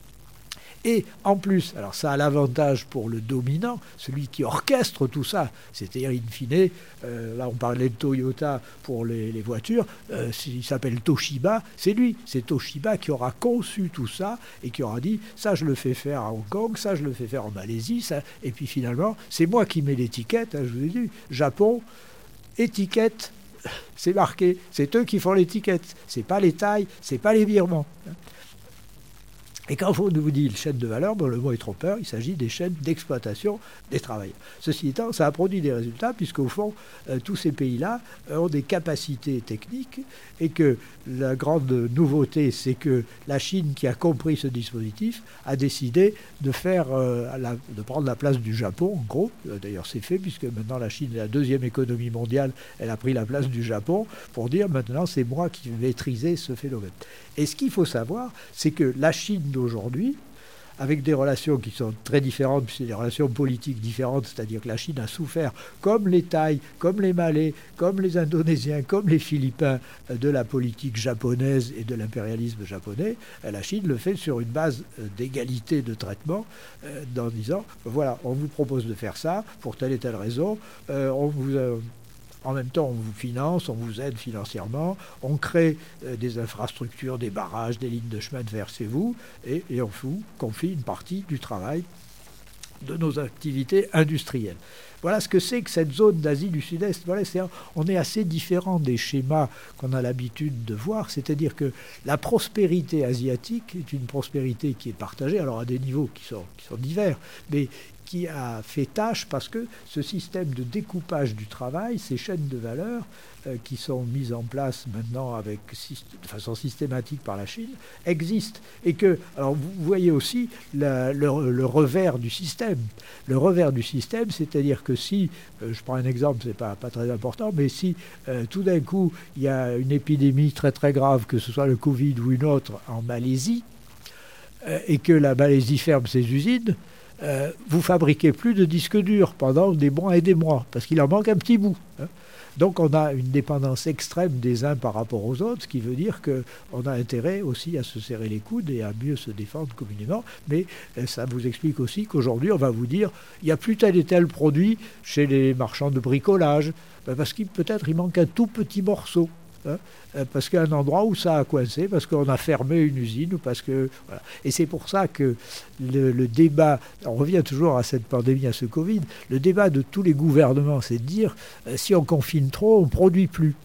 Et en plus, alors ça a l'avantage pour le dominant, celui qui orchestre tout ça, c'est-à-dire in fine, euh, là on parlait de Toyota pour les, les voitures, euh, il s'appelle Toshiba, c'est lui, c'est Toshiba qui aura conçu tout ça et qui aura dit, ça je le fais faire à Hong Kong, ça je le fais faire en Malaisie, ça, et puis finalement, c'est moi qui mets l'étiquette, hein, je vous ai dit, Japon, étiquette, c'est marqué, c'est eux qui font l'étiquette, c'est pas les tailles, c'est pas les virements. Et quand on vous dit chaîne de valeur, bon, le mot est trompeur, il s'agit des chaînes d'exploitation des travailleurs. Ceci étant, ça a produit des résultats, puisqu'au fond, euh, tous ces pays-là euh, ont des capacités techniques, et que la grande nouveauté, c'est que la Chine, qui a compris ce dispositif, a décidé de, faire, euh, la, de prendre la place du Japon, en gros. Euh, d'ailleurs, c'est fait, puisque maintenant la Chine est la deuxième économie mondiale, elle a pris la place du Japon, pour dire maintenant, c'est moi qui vais maîtriser ce phénomène. Et ce qu'il faut savoir, c'est que la Chine d'aujourd'hui, avec des relations qui sont très différentes, puis c'est des relations politiques différentes, c'est-à-dire que la Chine a souffert, comme les Thaïs, comme les Malais, comme les Indonésiens, comme les Philippins, de la politique japonaise et de l'impérialisme japonais. La Chine le fait sur une base d'égalité de traitement, en disant, voilà, on vous propose de faire ça, pour telle et telle raison, euh, on vous... Euh, En même temps, on vous finance, on vous aide financièrement, on crée euh, des infrastructures, des barrages, des lignes de chemin de fer, c'est vous, et, et on vous confie une partie du travail de nos activités industrielles. Voilà ce que c'est que cette zone d'Asie du Sud-Est. Voilà, c'est un, on est assez différent des schémas qu'on a l'habitude de voir, c'est-à-dire que la prospérité asiatique est une prospérité qui est partagée, alors à des niveaux qui sont, qui sont divers, mais qui a fait tâche parce que ce système de découpage du travail, ces chaînes de valeur euh, qui sont mises en place maintenant avec, de façon systématique par la Chine, existent. Et que, alors vous voyez aussi la, le, le revers du système. Le revers du système, c'est-à-dire que si, euh, je prends un exemple, c'est pas, pas très important, mais si euh, tout d'un coup il y a une épidémie très très grave, que ce soit le Covid ou une autre en Malaisie, euh, et que la Malaisie ferme ses usines, euh, vous fabriquez plus de disques durs pendant des mois et des mois, parce qu'il en manque un petit bout. Hein. Donc on a une dépendance extrême des uns par rapport aux autres, ce qui veut dire qu'on a intérêt aussi à se serrer les coudes et à mieux se défendre communément. Mais ça vous explique aussi qu'aujourd'hui, on va vous dire, il n'y a plus tel et tel produit chez les marchands de bricolage, ben parce qu'il peut-être il manque un tout petit morceau. Hein, parce qu'il y a un endroit où ça a coincé, parce qu'on a fermé une usine, ou parce que... Voilà. Et c'est pour ça que le, le débat, on revient toujours à cette pandémie, à ce Covid, le débat de tous les gouvernements, c'est de dire, euh, si on confine trop, on ne produit plus.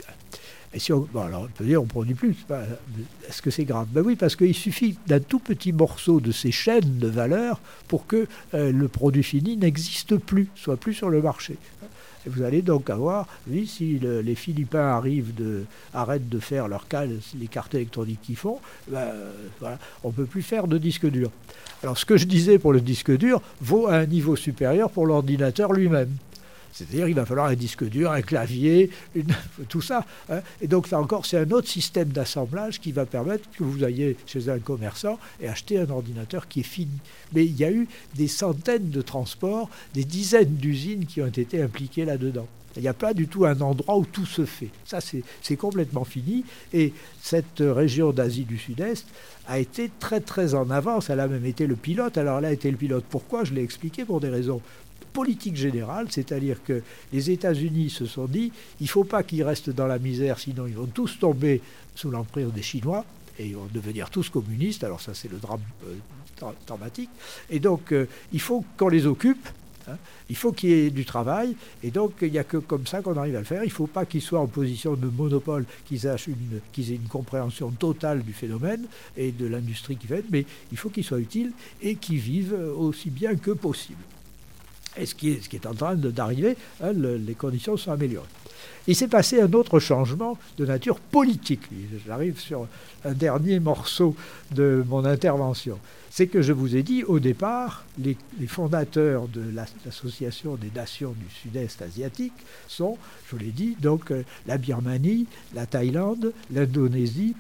Et si on, bon, alors on peut dire on ne produit plus, pas, est-ce que c'est grave? Ben oui, parce qu'il suffit d'un tout petit morceau de ces chaînes de valeur pour que euh, le produit fini n'existe plus, soit plus sur le marché. Et vous allez donc avoir, oui, si le, les Philippins arrivent de, arrêtent de faire leur cal, les cartes électroniques qu'ils font, ben, euh, voilà, on ne peut plus faire de disque dur. Alors ce que je disais pour le disque dur vaut à un niveau supérieur pour l'ordinateur lui-même. C'est-à-dire qu'il va falloir un disque dur, un clavier, une, tout ça. Hein. Et donc, là encore, c'est un autre système d'assemblage qui va permettre que vous ayez chez un commerçant et acheter un ordinateur qui est fini. Mais il y a eu des centaines de transports, des dizaines d'usines qui ont été impliquées là-dedans. Il n'y a pas du tout un endroit où tout se fait. Ça, c'est, c'est complètement fini. Et cette région d'Asie du Sud-Est a été très, très en avance. Elle a même été le pilote. Alors, elle a été le pilote. Pourquoi? Je l'ai expliqué pour des raisons politique générale, c'est-à-dire que les États-Unis se sont dit il ne faut pas qu'ils restent dans la misère, sinon ils vont tous tomber sous l'emprise des Chinois et ils vont devenir tous communistes. Alors ça, c'est le drame euh, dramatique. Et donc, euh, il faut qu'on les occupe. Hein. Il faut qu'il y ait du travail. Et donc, il n'y a que comme ça qu'on arrive à le faire. Il ne faut pas qu'ils soient en position de monopole, qu'ils, une, qu'ils aient une compréhension totale du phénomène et de l'industrie qui fait, mais il faut qu'ils soient utiles et qu'ils vivent aussi bien que possible. Et ce qui est, ce qui est en train de, d'arriver, hein, le, les conditions sont améliorées. Il s'est passé un autre changement de nature politique. J'arrive sur un dernier morceau de mon intervention. C'est que je vous ai dit, au départ, les, les fondateurs de la, l'Association des Nations du Sud-Est asiatique sont, je vous l'ai dit, donc euh, la Birmanie, la Thaïlande, l'Indonésie,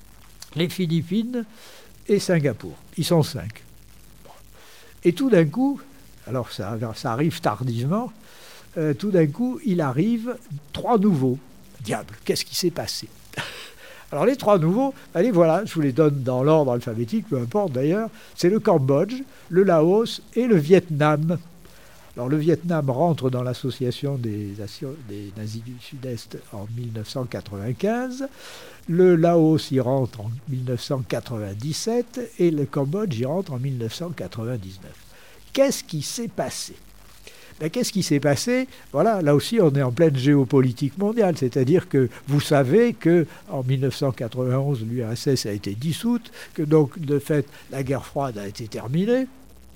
les Philippines et Singapour. Ils sont cinq. Bon. Et tout d'un coup... Alors ça, ça arrive tardivement, euh, tout d'un coup, il arrive trois nouveaux. Diable, qu'est-ce qui s'est passé? Alors les trois nouveaux, allez voilà, je vous les donne dans l'ordre alphabétique, peu importe d'ailleurs, c'est le Cambodge, le Laos et le Vietnam. Alors le Vietnam rentre dans l'association des, des nazis du Sud-Est en dix-neuf cent quatre-vingt-quinze, le Laos y rentre en dix-neuf cent quatre-vingt-dix-sept et le Cambodge y rentre en dix-neuf cent quatre-vingt-dix-neuf. Qu'est-ce qui s'est passé? Ben, qu'est-ce qui s'est passé? Voilà, là aussi, on est en pleine géopolitique mondiale. C'est-à-dire que vous savez qu'en dix-neuf cent quatre-vingt-onze, l'U R S S a été dissoute, que donc, de fait, la guerre froide a été terminée,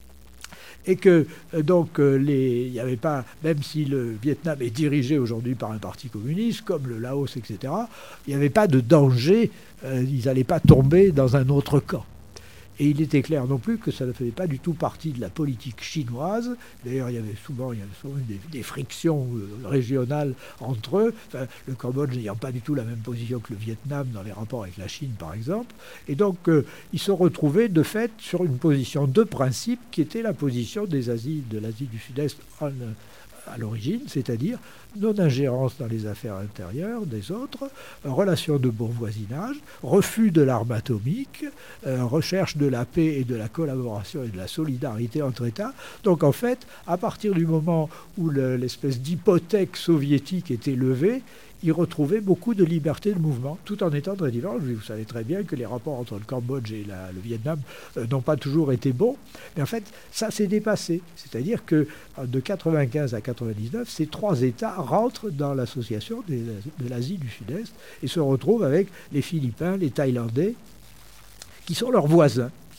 et que donc les, il n'y avait pas, même si le Vietnam est dirigé aujourd'hui par un parti communiste, comme le Laos, et cetera, il n'y avait pas de danger, euh, ils n'allaient pas tomber dans un autre camp. Et il était clair non plus que ça ne faisait pas du tout partie de la politique chinoise. D'ailleurs, il y avait souvent, il y avait souvent des, des frictions régionales entre eux. Enfin, le Cambodge n'ayant pas du tout la même position que le Vietnam dans les rapports avec la Chine, par exemple. Et donc, euh, ils se retrouvaient de fait sur une position de principe qui était la position des Asies, de l'Asie du Sud-Est en, à l'origine, c'est-à-dire non-ingérence dans les affaires intérieures des autres, relation de bon voisinage, refus de l'arme atomique, euh, recherche de la paix et de la collaboration et de la solidarité entre États. Donc en fait, à partir du moment où le, l'espèce d'hypothèque soviétique était levée, il retrouvait beaucoup de liberté de mouvement, tout en étant très différent. Vous savez très bien que les rapports entre le Cambodge et la, le Vietnam euh, n'ont pas toujours été bons, mais en fait, ça s'est dépassé. C'est-à-dire que de quatre-vingt-quinze à quatre-vingt-dix-neuf, ces trois États rentrent dans l'association des, de l'Asie du Sud-Est et se retrouvent avec les Philippins, les Thaïlandais, qui sont leurs voisins. Qui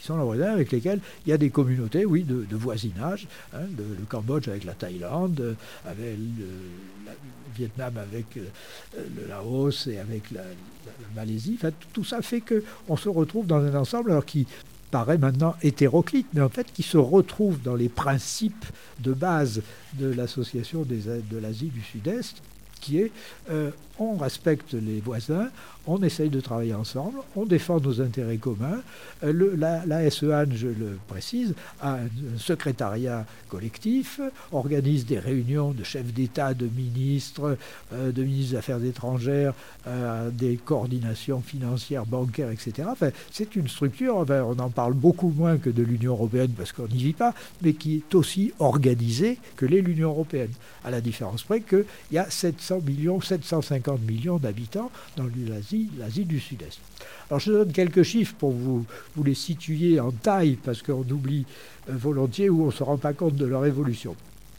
sont nos voisins avec lesquels il y a des communautés, oui, de, de voisinage. Hein, le, le Cambodge avec la Thaïlande, avec le, la, le Vietnam avec euh, le Laos et avec la, la, la Malaisie. Enfin, tout ça fait qu'on se retrouve dans un ensemble alors qui paraît maintenant hétéroclite, mais en fait qui se retrouve dans les principes de base de l'association des, de l'Asie du Sud-Est, qui est euh, on respecte les voisins, on essaye de travailler ensemble, on défend nos intérêts communs. Euh, le, la, la S E A N, je le précise, a un, un secrétariat collectif, organise des réunions de chefs d'État, de ministres, euh, de ministres des Affaires étrangères, euh, des coordinations financières, bancaires, et cetera. Enfin, c'est une structure, enfin, on en parle beaucoup moins que de l'Union européenne parce qu'on n'y vit pas, mais qui est aussi organisée que l'est l'Union européenne, à la différence près qu'il y a sept cents millions, sept cent cinquante millions d'habitants dans l'Asie, l'Asie du Sud-Est. Alors je donne quelques chiffres pour vous, vous les situer en taille, parce qu'on oublie euh, volontiers ou on ne se rend pas compte de leur évolution.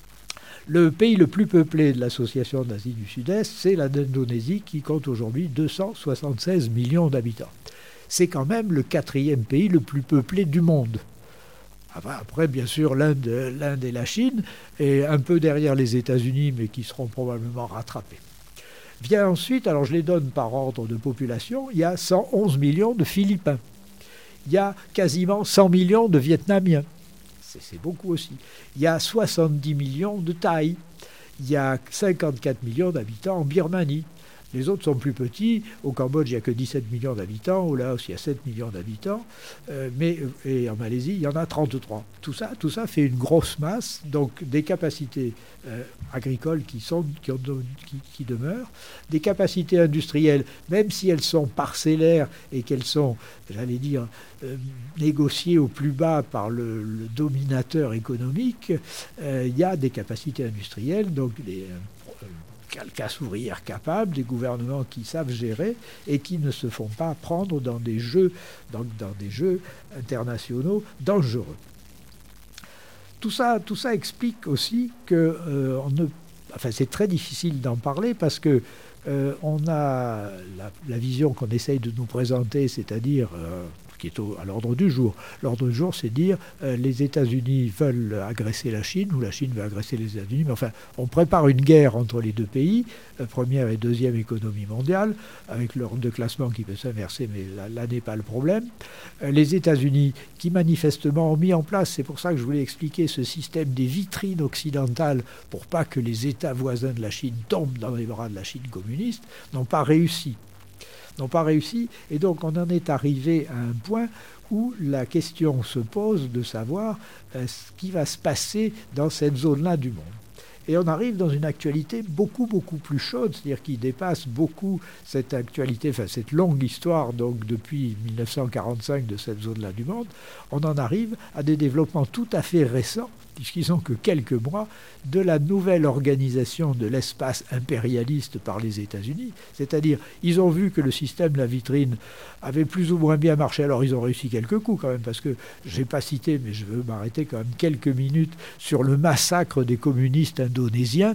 Le pays le plus peuplé de l'association d'Asie du Sud-Est, c'est l'Indonésie, qui compte aujourd'hui deux cent soixante-seize millions d'habitants. C'est quand même le quatrième pays le plus peuplé du monde. Après, bien sûr, l'Inde, l'Inde et la Chine, et un peu derrière les États-Unis, mais qui seront probablement rattrapés. Vient ensuite, alors je les donne par ordre de population, il y a cent onze millions de Philippins. Il y a quasiment cent millions de Vietnamiens. C'est, c'est beaucoup aussi. Il y a soixante-dix millions de Thaïs. Il y a cinquante-quatre millions d'habitants en Birmanie. Les autres sont plus petits. Au Cambodge, il n'y a que dix-sept millions d'habitants. Au Laos, il y a sept millions d'habitants. Euh, mais, et en Malaisie, il y en a trente-trois. Tout ça, tout ça fait une grosse masse, donc des capacités euh, agricoles qui, sont, qui, ont, qui, qui demeurent, des capacités industrielles, même si elles sont parcellaires et qu'elles sont, j'allais dire, euh, négociées au plus bas par le, le dominateur économique, euh, il y a des capacités industrielles, donc des... Euh, classe ouvrière capable, des gouvernements qui savent gérer et qui ne se font pas prendre dans des jeux, dans, dans des jeux internationaux dangereux. Tout ça, tout ça explique aussi que euh, on ne, enfin, c'est très difficile d'en parler parce que euh, on a la, la vision qu'on essaye de nous présenter, c'est-à-dire euh, qui est au, à l'ordre du jour. L'ordre du jour, c'est dire euh, les États-Unis veulent agresser la Chine ou la Chine veut agresser les États-Unis. Mais enfin, on prépare une guerre entre les deux pays, euh, première et deuxième économie mondiale, avec l'ordre de classement qui peut s'inverser, mais là, là n'est pas le problème. Euh, les États-Unis qui manifestement ont mis en place, c'est pour ça que je voulais expliquer ce système des vitrines occidentales pour pas que les États voisins de la Chine tombent dans les bras de la Chine communiste, n'ont pas réussi. n'ont pas réussi, et donc on en est arrivé à un point où la question se pose de savoir euh, ce qui va se passer dans cette zone-là du monde. Et on arrive dans une actualité beaucoup, beaucoup plus chaude, c'est-à-dire qui dépasse beaucoup cette actualité, enfin cette longue histoire, donc depuis mille neuf cent quarante-cinq de cette zone-là du monde, on en arrive à des développements tout à fait récents, puisqu'ils n'ont que quelques mois, de la nouvelle organisation de l'espace impérialiste par les États-Unis. C'est-à-dire, ils ont vu que le système de la vitrine avait plus ou moins bien marché. Alors, ils ont réussi quelques coups quand même, parce que je n'ai pas cité, mais je veux m'arrêter quand même quelques minutes sur le massacre des communistes indonésiens.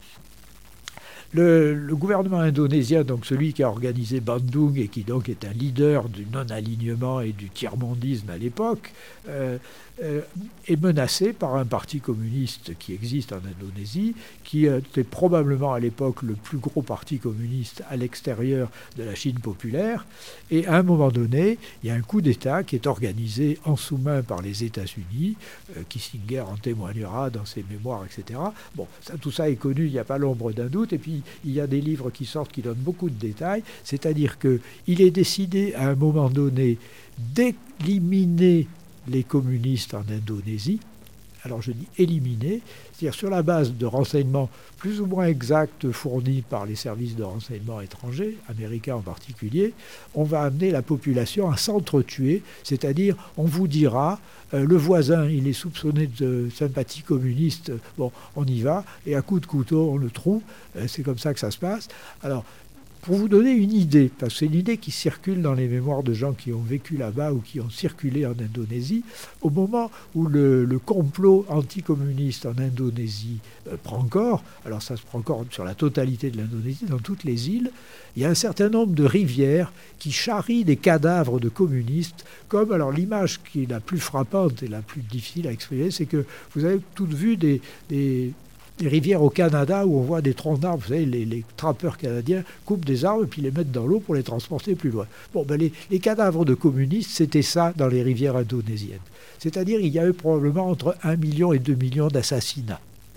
Le, le gouvernement indonésien, donc celui qui a organisé Bandung et qui donc est un leader du non-alignement et du tiers-mondisme à l'époque, euh, euh, est menacé par un parti communiste qui existe en Indonésie, qui était probablement à l'époque le plus gros parti communiste à l'extérieur de la Chine populaire. Et à un moment donné, il y a un coup d'État qui est organisé en sous-main par les États-Unis. Euh, Kissinger en témoignera dans ses mémoires, et cetera. Bon, ça, tout ça est connu, il n'y a pas l'ombre d'un doute. Et puis, il y a des livres qui sortent qui donnent beaucoup de détails. C'est-à-dire qu'il est décidé à un moment donné d'éliminer les communistes en Indonésie. Alors je dis éliminer, c'est-à-dire sur la base de renseignements plus ou moins exacts fournis par les services de renseignement étrangers, américains en particulier, on va amener la population à s'entretuer, c'est-à-dire on vous dira, euh, le voisin il est soupçonné de sympathie communiste, bon on y va, et à coups de couteau on le trouve, euh, c'est comme ça que ça se passe. Alors pour vous donner une idée, parce que c'est une idée qui circule dans les mémoires de gens qui ont vécu là-bas ou qui ont circulé en Indonésie, au moment où le, le complot anticommuniste en Indonésie euh, prend corps, alors ça se prend corps sur la totalité de l'Indonésie, dans toutes les îles, il y a un certain nombre de rivières qui charrient des cadavres de communistes, comme, alors l'image qui est la plus frappante et la plus difficile à exprimer, c'est que vous avez toutes vu des... des des rivières au Canada où on voit des troncs d'arbres, vous savez, les, les trappeurs canadiens coupent des arbres et puis les mettent dans l'eau pour les transporter plus loin. Bon, ben les, les cadavres de communistes, c'était ça dans les rivières indonésiennes. C'est-à-dire il y a eu probablement entre un million et deux millions d'assassinats.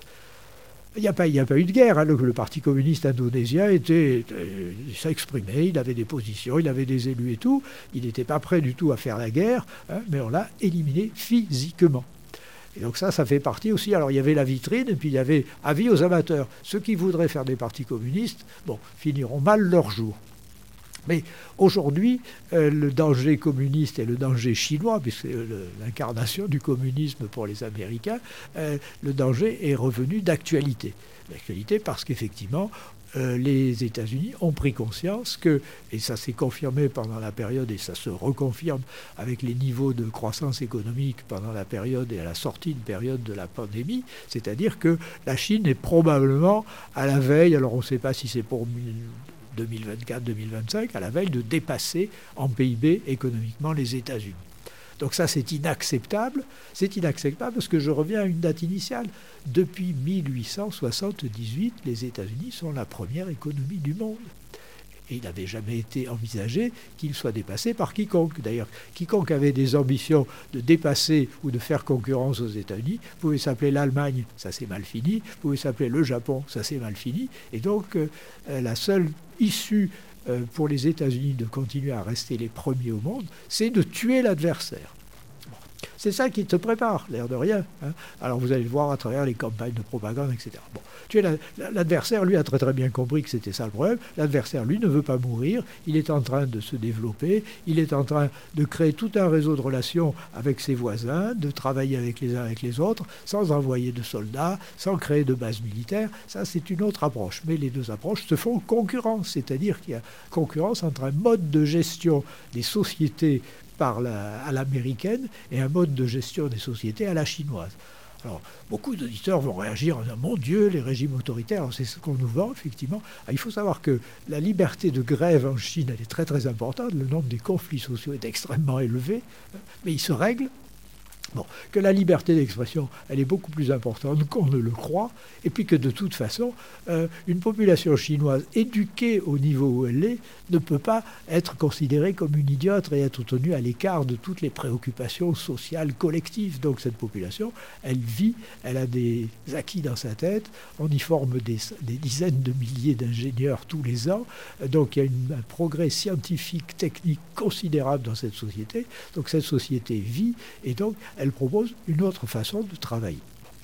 Il n'y a, a pas eu de guerre. Hein. Le, le Parti communiste indonésien était, euh, s'exprimait, il avait des positions, il avait des élus et tout. Il n'était pas prêt du tout à faire la guerre, hein, mais on l'a éliminé physiquement. Et donc ça, ça fait partie aussi. Alors il y avait la vitrine, et puis il y avait avis aux amateurs. Ceux qui voudraient faire des partis communistes, bon, finiront mal leur jour. Mais aujourd'hui, euh, le danger communiste et le danger chinois, puisque c'est le, l'incarnation du communisme pour les Américains, euh, le danger est revenu d'actualité. D'actualité parce qu'effectivement, Euh, les États-Unis ont pris conscience que, et ça s'est confirmé pendant la période, et ça se reconfirme avec les niveaux de croissance économique pendant la période et à la sortie de période de la pandémie, c'est-à-dire que la Chine est probablement à la veille, alors on ne sait pas si c'est pour deux mille vingt-quatre deux mille vingt-cinq, à la veille de dépasser en P I B économiquement les États-Unis. Donc ça, c'est inacceptable. C'est inacceptable parce que je reviens à une date initiale. Depuis mille huit cent soixante-dix-huit, les États-Unis sont la première économie du monde. Et il n'avait jamais été envisagé qu'ils soient dépassés par quiconque. D'ailleurs, quiconque avait des ambitions de dépasser ou de faire concurrence aux États-Unis pouvait s'appeler l'Allemagne, ça c'est mal fini, pouvait s'appeler le Japon, ça c'est mal fini. Et donc, euh, la seule issue euh, pour les États-Unis de continuer à rester les premiers au monde, c'est de tuer l'adversaire. C'est ça qui te prépare, l'air de rien. Hein. Alors vous allez le voir à travers les campagnes de propagande, et cetera. Bon, tu es la, l'adversaire, lui, a très très bien compris que c'était ça le problème. L'adversaire, lui, ne veut pas mourir. Il est en train de se développer. Il est en train de créer tout un réseau de relations avec ses voisins, de travailler avec les uns avec les autres, sans envoyer de soldats, sans créer de bases militaires. Ça, c'est une autre approche. Mais les deux approches se font concurrence. C'est-à-dire qu'il y a concurrence entre un mode de gestion des sociétés par la, à l'américaine et un mode de gestion des sociétés à la chinoise. Alors, beaucoup d'auditeurs vont réagir en disant « Mon Dieu, les régimes autoritaires, alors c'est ce qu'on nous vend, effectivement. » Alors, il faut savoir que la liberté de grève en Chine, elle est très très importante. Le nombre des conflits sociaux est extrêmement élevé, mais il se règle. Bon, que la liberté d'expression, elle est beaucoup plus importante qu'on ne le croit, et puis que de toute façon, euh, une population chinoise éduquée au niveau où elle est ne peut pas être considérée comme une idiote et être tenue à l'écart de toutes les préoccupations sociales collectives. Donc cette population, elle vit, elle a des acquis dans sa tête, on y forme des, des dizaines de milliers d'ingénieurs tous les ans, donc il y a une, un progrès scientifique, technique considérable dans cette société, donc cette société vit, et donc elle propose une autre façon de travailler.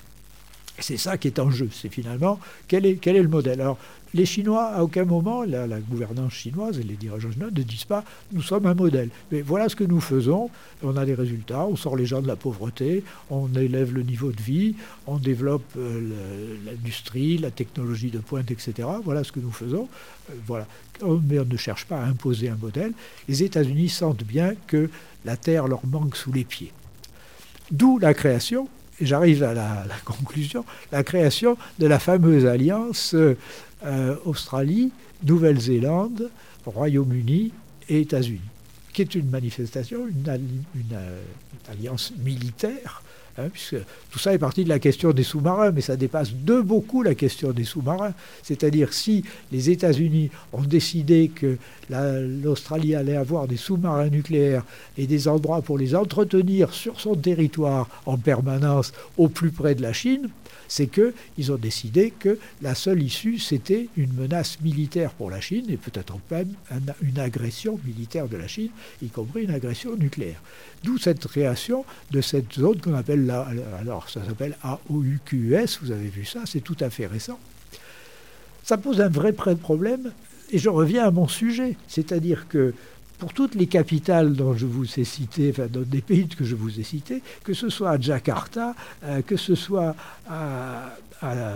C'est ça qui est en jeu, c'est finalement quel est, quel est le modèle. Alors, les Chinois, à aucun moment, la, la gouvernance chinoise et les dirigeants chinois ne disent pas « nous sommes un modèle ». Mais voilà ce que nous faisons, on a des résultats, on sort les gens de la pauvreté, on élève le niveau de vie, on développe euh, le, l'industrie, la technologie de pointe, et cetera. Voilà ce que nous faisons. Euh, voilà. Mais on ne cherche pas à imposer un modèle. Les États-Unis sentent bien que la terre leur manque sous les pieds. D'où la création, et j'arrive à la, la conclusion, la création de la fameuse alliance euh, Australie, Nouvelle-Zélande, Royaume-Uni et États-Unis, qui est une manifestation, une, une, une, une alliance militaire, hein, puisque tout ça est parti de la question des sous-marins, mais ça dépasse de beaucoup la question des sous-marins. C'est-à-dire si les États-Unis ont décidé que la, l'Australie allait avoir des sous-marins nucléaires et des endroits pour les entretenir sur son territoire en permanence au plus près de la Chine, c'est qu'ils ont décidé que la seule issue, c'était une menace militaire pour la Chine, et peut-être même une agression militaire de la Chine, y compris une agression nucléaire. D'où cette création de cette zone qu'on appelle, la, alors ça s'appelle A O U Q U S, vous avez vu ça, c'est tout à fait récent. Ça pose un vrai problème, et je reviens à mon sujet, c'est-à-dire que pour toutes les capitales dont je vous ai cité, enfin dans des pays que je vous ai cités, que ce soit à Jakarta, euh, que ce soit à, à,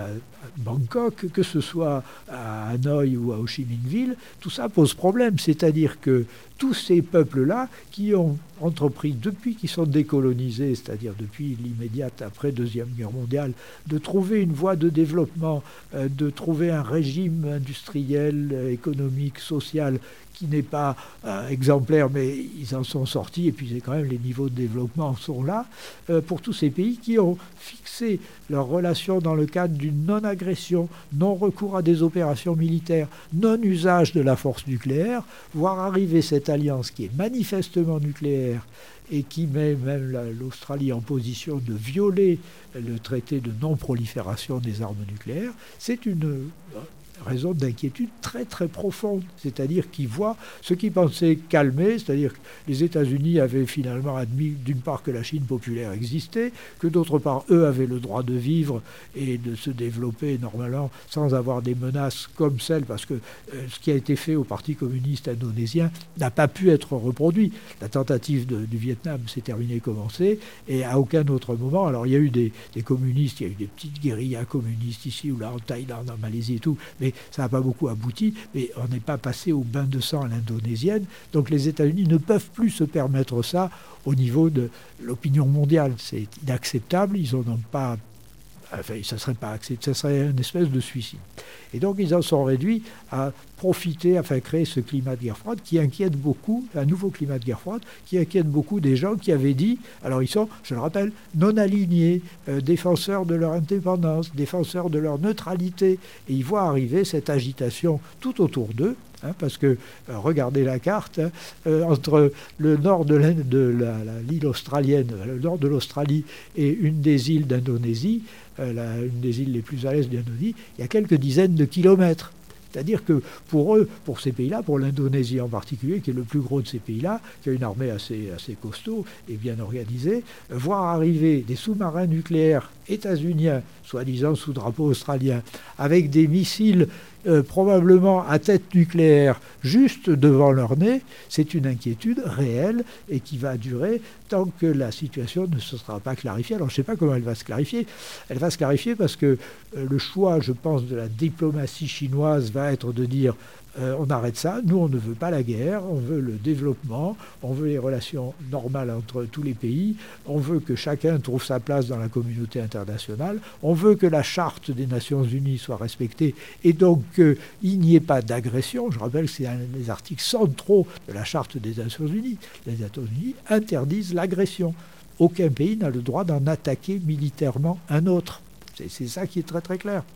Bangkok, que ce soit à Hanoï ou à Ho Chi Minh Ville, tout ça pose problème. C'est-à-dire que tous ces peuples-là qui ont entrepris, depuis qu'ils sont décolonisés, c'est-à-dire depuis l'immédiate après Deuxième Guerre mondiale, de trouver une voie de développement, euh, de trouver un régime industriel, euh, économique, social, qui n'est pas euh, exemplaire, mais ils en sont sortis, et puis c'est quand même les niveaux de développement sont là, euh, pour tous ces pays qui ont fixé leurs relations dans le cadre d'une non-agression, non-recours à des opérations militaires, non-usage de la force nucléaire, voir arriver cette alliance qui est manifestement nucléaire et qui met même la, l'Australie en position de violer le traité de non-prolifération des armes nucléaires, c'est une raison d'inquiétude très très profonde, c'est-à-dire qu'ils voient ce qu'ils pensaient calmer, c'est-à-dire que les États-Unis avaient finalement admis d'une part que la Chine populaire existait, que d'autre part eux avaient le droit de vivre et de se développer normalement sans avoir des menaces comme celles, parce que euh, ce qui a été fait au Parti communiste indonésien n'a pas pu être reproduit. La tentative de, du Vietnam s'est terminée comme on sait, et à aucun autre moment, alors il y a eu des, des communistes, il y a eu des petites guérillas communistes ici ou là en Thaïlande, en Malaisie et tout, mais ça n'a pas beaucoup abouti, mais on n'est pas passé au bain de sang à l'indonésienne. Donc les États-Unis ne peuvent plus se permettre ça au niveau de l'opinion mondiale. C'est inacceptable, ils n'en ont pas... Enfin, ça serait pas accepté, ça serait une espèce de suicide. Et donc ils en sont réduits à profiter, enfin créer ce climat de guerre froide qui inquiète beaucoup, un nouveau climat de guerre froide qui inquiète beaucoup des gens qui avaient dit, alors ils sont, je le rappelle, non alignés, euh, défenseurs de leur indépendance, défenseurs de leur neutralité, et ils voient arriver cette agitation tout autour d'eux. Hein, parce que, euh, regardez la carte, hein, euh, entre le nord de, de la, la, l'île australienne, le nord de l'Australie et une des îles d'Indonésie, euh, la, une des îles les plus à l'est d'Indonésie, il y a quelques dizaines de kilomètres. C'est-à-dire que pour eux, pour ces pays-là, pour l'Indonésie en particulier, qui est le plus gros de ces pays-là, qui a une armée assez, assez costaud et bien organisée, voir arriver des sous-marins nucléaires états-uniens, soi-disant sous drapeau australien, avec des missiles euh, probablement à tête nucléaire juste devant leur nez, c'est une inquiétude réelle et qui va durer tant que la situation ne se sera pas clarifiée. Alors je ne sais pas comment elle va se clarifier. Elle va se clarifier parce que euh, le choix, je pense, de la diplomatie chinoise va être de dire euh, on arrête ça, nous on ne veut pas la guerre, on veut le développement, on veut les relations normales entre tous les pays, on veut que chacun trouve sa place dans la communauté internationale, on veut que la charte des Nations Unies soit respectée et donc qu'il n'y ait pas d'agression. Je rappelle que c'est un des articles centraux de la charte des Nations Unies. Les Nations Unies interdisent l'agression. Aucun pays n'a le droit d'en attaquer militairement un autre. C'est, c'est ça qui est très très clair.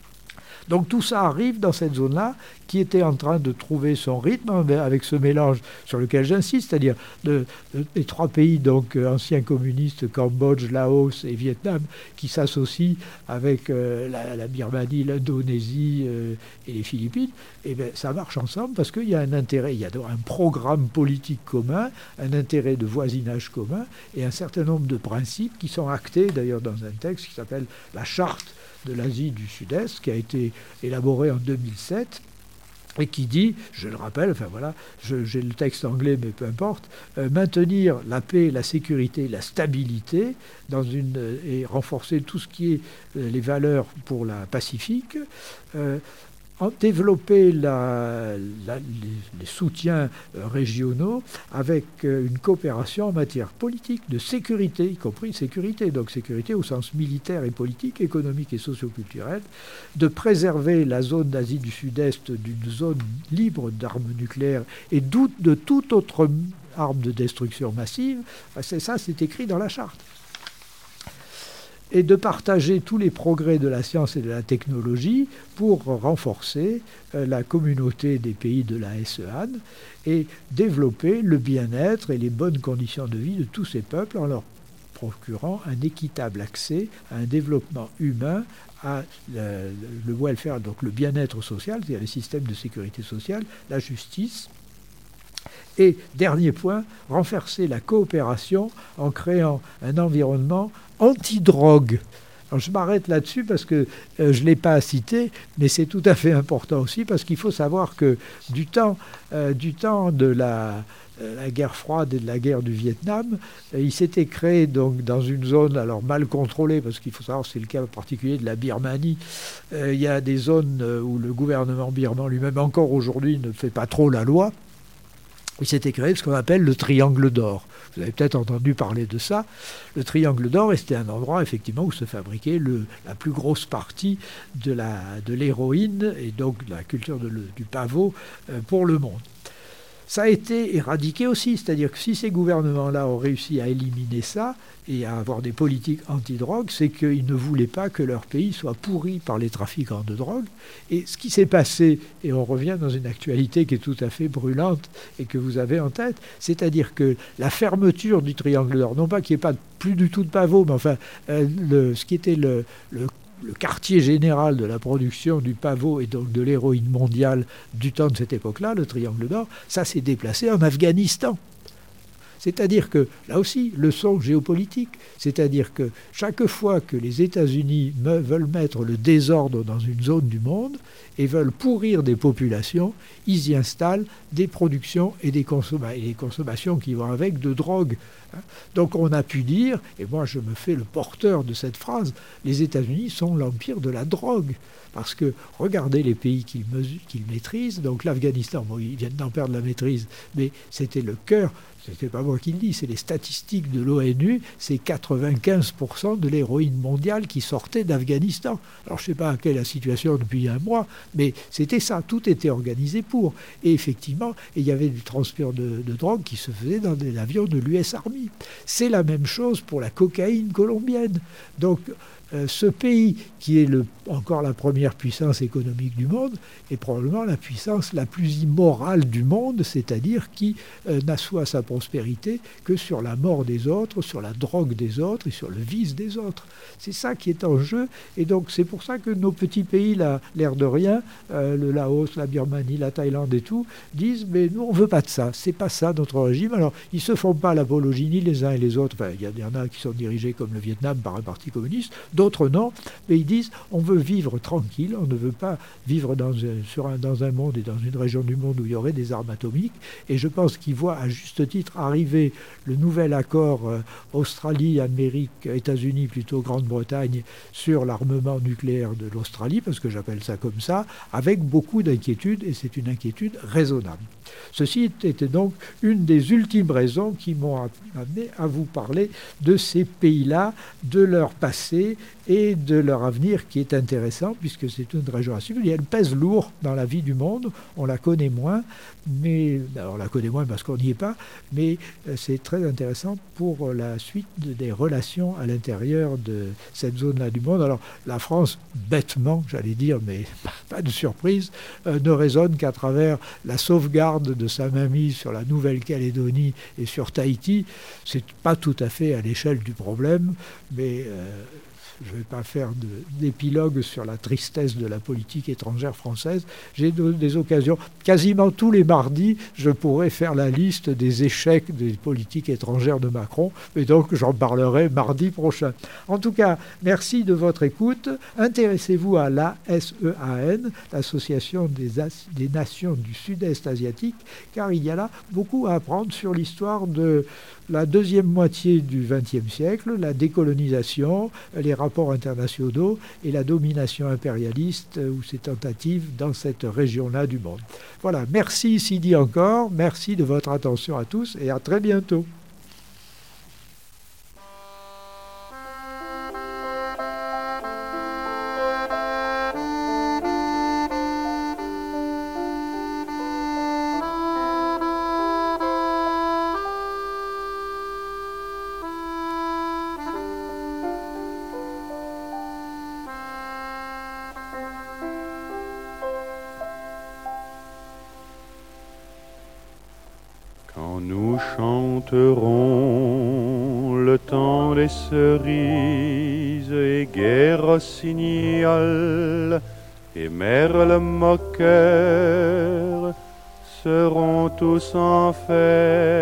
Donc tout ça arrive dans cette zone-là qui était en train de trouver son rythme avec ce mélange sur lequel j'insiste, c'est-à-dire de, de, les trois pays donc euh, anciens communistes, Cambodge, Laos et Vietnam, qui s'associent avec euh, la, la Birmanie, l'Indonésie euh, et les Philippines. Et bien ça marche ensemble parce qu'il y a un intérêt, il y a un programme politique commun, un intérêt de voisinage commun et un certain nombre de principes qui sont actés d'ailleurs dans un texte qui s'appelle la Charte de l'Asie du Sud-Est, qui a été élaboré en deux mille sept et qui dit, je le rappelle, enfin voilà, je, j'ai le texte anglais, mais peu importe, euh, maintenir la paix, la sécurité, la stabilité dans une, euh, et renforcer tout ce qui est euh, les valeurs pour la Pacifique, euh, développer la, la, les, les soutiens euh, régionaux avec euh, une coopération en matière politique, de sécurité, y compris sécurité, donc sécurité au sens militaire et politique, économique et socio-culturel, de préserver la zone d'Asie du Sud-Est d'une zone libre d'armes nucléaires et de toute autre arme de destruction massive. C'est ça, c'est écrit dans la charte. Et de partager tous les progrès de la science et de la technologie pour renforcer euh, la communauté des pays de la ASEAN et développer le bien-être et les bonnes conditions de vie de tous ces peuples en leur procurant un équitable accès à un développement humain, à le, le welfare, donc le bien-être social, c'est-à-dire les systèmes de sécurité sociale, la justice. Et dernier point, renforcer la coopération en créant un environnement anti-drogue. Alors je m'arrête là-dessus parce que euh, je ne l'ai pas cité, mais c'est tout à fait important aussi parce qu'il faut savoir que du temps, euh, du temps de la, euh, la guerre froide et de la guerre du Vietnam, euh, il s'était créé donc dans une zone alors mal contrôlée, parce qu'il faut savoir c'est le cas particulier de la Birmanie. Euh, il y a des zones où le gouvernement birman lui-même encore aujourd'hui ne fait pas trop la loi. Il s'était créé ce qu'on appelle le triangle d'or. Vous avez peut-être entendu parler de ça. Le triangle d'or, c'était un endroit effectivement où se fabriquait le, la plus grosse partie de, la, de l'héroïne et donc de la culture de le, du pavot euh, pour le monde. Ça a été éradiqué aussi, c'est-à-dire que si ces gouvernements-là ont réussi à éliminer ça et à avoir des politiques anti-drogue, c'est qu'ils ne voulaient pas que leur pays soit pourri par les trafiquants de drogue. Et ce qui s'est passé, et on revient dans une actualité qui est tout à fait brûlante et que vous avez en tête, c'est-à-dire que la fermeture du triangle d'or, non pas qu'il n'y ait pas plus du tout de pavot, mais enfin, euh, le, ce qui était le, le le quartier général de la production du pavot et donc de l'héroïne mondiale du temps de cette époque-là, le triangle d'or, ça s'est déplacé en Afghanistan. C'est-à-dire que, là aussi, leçon géopolitique, c'est-à-dire que chaque fois que les États-Unis me, veulent mettre le désordre dans une zone du monde et veulent pourrir des populations, ils y installent des productions et des, consomma- et des consommations qui vont avec de drogue. Donc on a pu dire, et moi je me fais le porteur de cette phrase, les États-Unis sont l'empire de la drogue. Parce que regardez les pays qu'ils, mesurent, qu'ils maîtrisent, donc l'Afghanistan, bon, ils viennent d'en perdre la maîtrise, mais c'était le cœur, c'était pas moi qui le dis, c'est les statistiques de l'ONU, c'est quatre-vingt-quinze pour cent de l'héroïne mondiale qui sortait d'Afghanistan. Alors je ne sais pas quelle est la situation depuis un mois, mais c'était ça, tout était organisé pour. Et effectivement, il y avait du transport de, de drogue qui se faisait dans des avions de l'U S Army. C'est la même chose pour la cocaïne colombienne. Donc, Euh, ce pays, qui est le, encore la première puissance économique du monde, est probablement la puissance la plus immorale du monde, c'est-à-dire qui euh, n'assoit sa prospérité que sur la mort des autres, sur la drogue des autres et sur le vice des autres. C'est ça qui est en jeu, et donc c'est pour ça que nos petits pays, là, l'air de rien, euh, le Laos, la Birmanie, la Thaïlande et tout, disent « mais nous on ne veut pas de ça, c'est pas ça notre régime ». Alors ils ne se font pas l'apologie ni les uns et les autres, enfin il y, y en a qui sont dirigés comme le Vietnam par un parti communiste, d'autres non, mais ils disent on veut vivre tranquille, on ne veut pas vivre dans un, sur un, dans un monde et dans une région du monde où il y aurait des armes atomiques. Et je pense qu'ils voient à juste titre arriver le nouvel accord euh, Australie, Amérique, États-Unis, plutôt Grande-Bretagne, sur l'armement nucléaire de l'Australie, parce que j'appelle ça comme ça, avec beaucoup d'inquiétude, et c'est une inquiétude raisonnable. Ceci était donc une des ultimes raisons qui m'ont amené à vous parler de ces pays-là, de leur passé et de leur avenir qui est intéressant, puisque c'est une région à suivre. Elle pèse lourd dans la vie du monde, on la connaît moins, mais alors on la connaît moins parce qu'on n'y est pas, mais c'est très intéressant pour la suite des relations à l'intérieur de cette zone-là du monde. Alors la France, bêtement, j'allais dire, mais pas de surprise, euh, ne raisonne qu'à travers la sauvegarde de sa mainmise sur la Nouvelle-Calédonie et sur Tahiti. C'est pas tout à fait à l'échelle du problème, mais euh, je ne vais pas faire de, d'épilogue sur la tristesse de la politique étrangère française. J'ai de, des occasions, quasiment tous les mardis, je pourrais faire la liste des échecs des politiques étrangères de Macron, et donc j'en parlerai mardi prochain. En tout cas, merci de votre écoute. Intéressez-vous à l'A S E A N, l'Association des, As- des Nations du Sud-Est asiatique, car il y a là beaucoup à apprendre sur l'histoire de la deuxième moitié du vingtième siècle, la décolonisation, les rapports internationaux et la domination impérialiste ou ses tentatives dans cette région-là du monde. Voilà, merci Sidi encore, merci de votre attention à tous et à très bientôt. Quand nous chanterons le temps des cerises et guerre rossignol et merle moqueur seront tous en fête.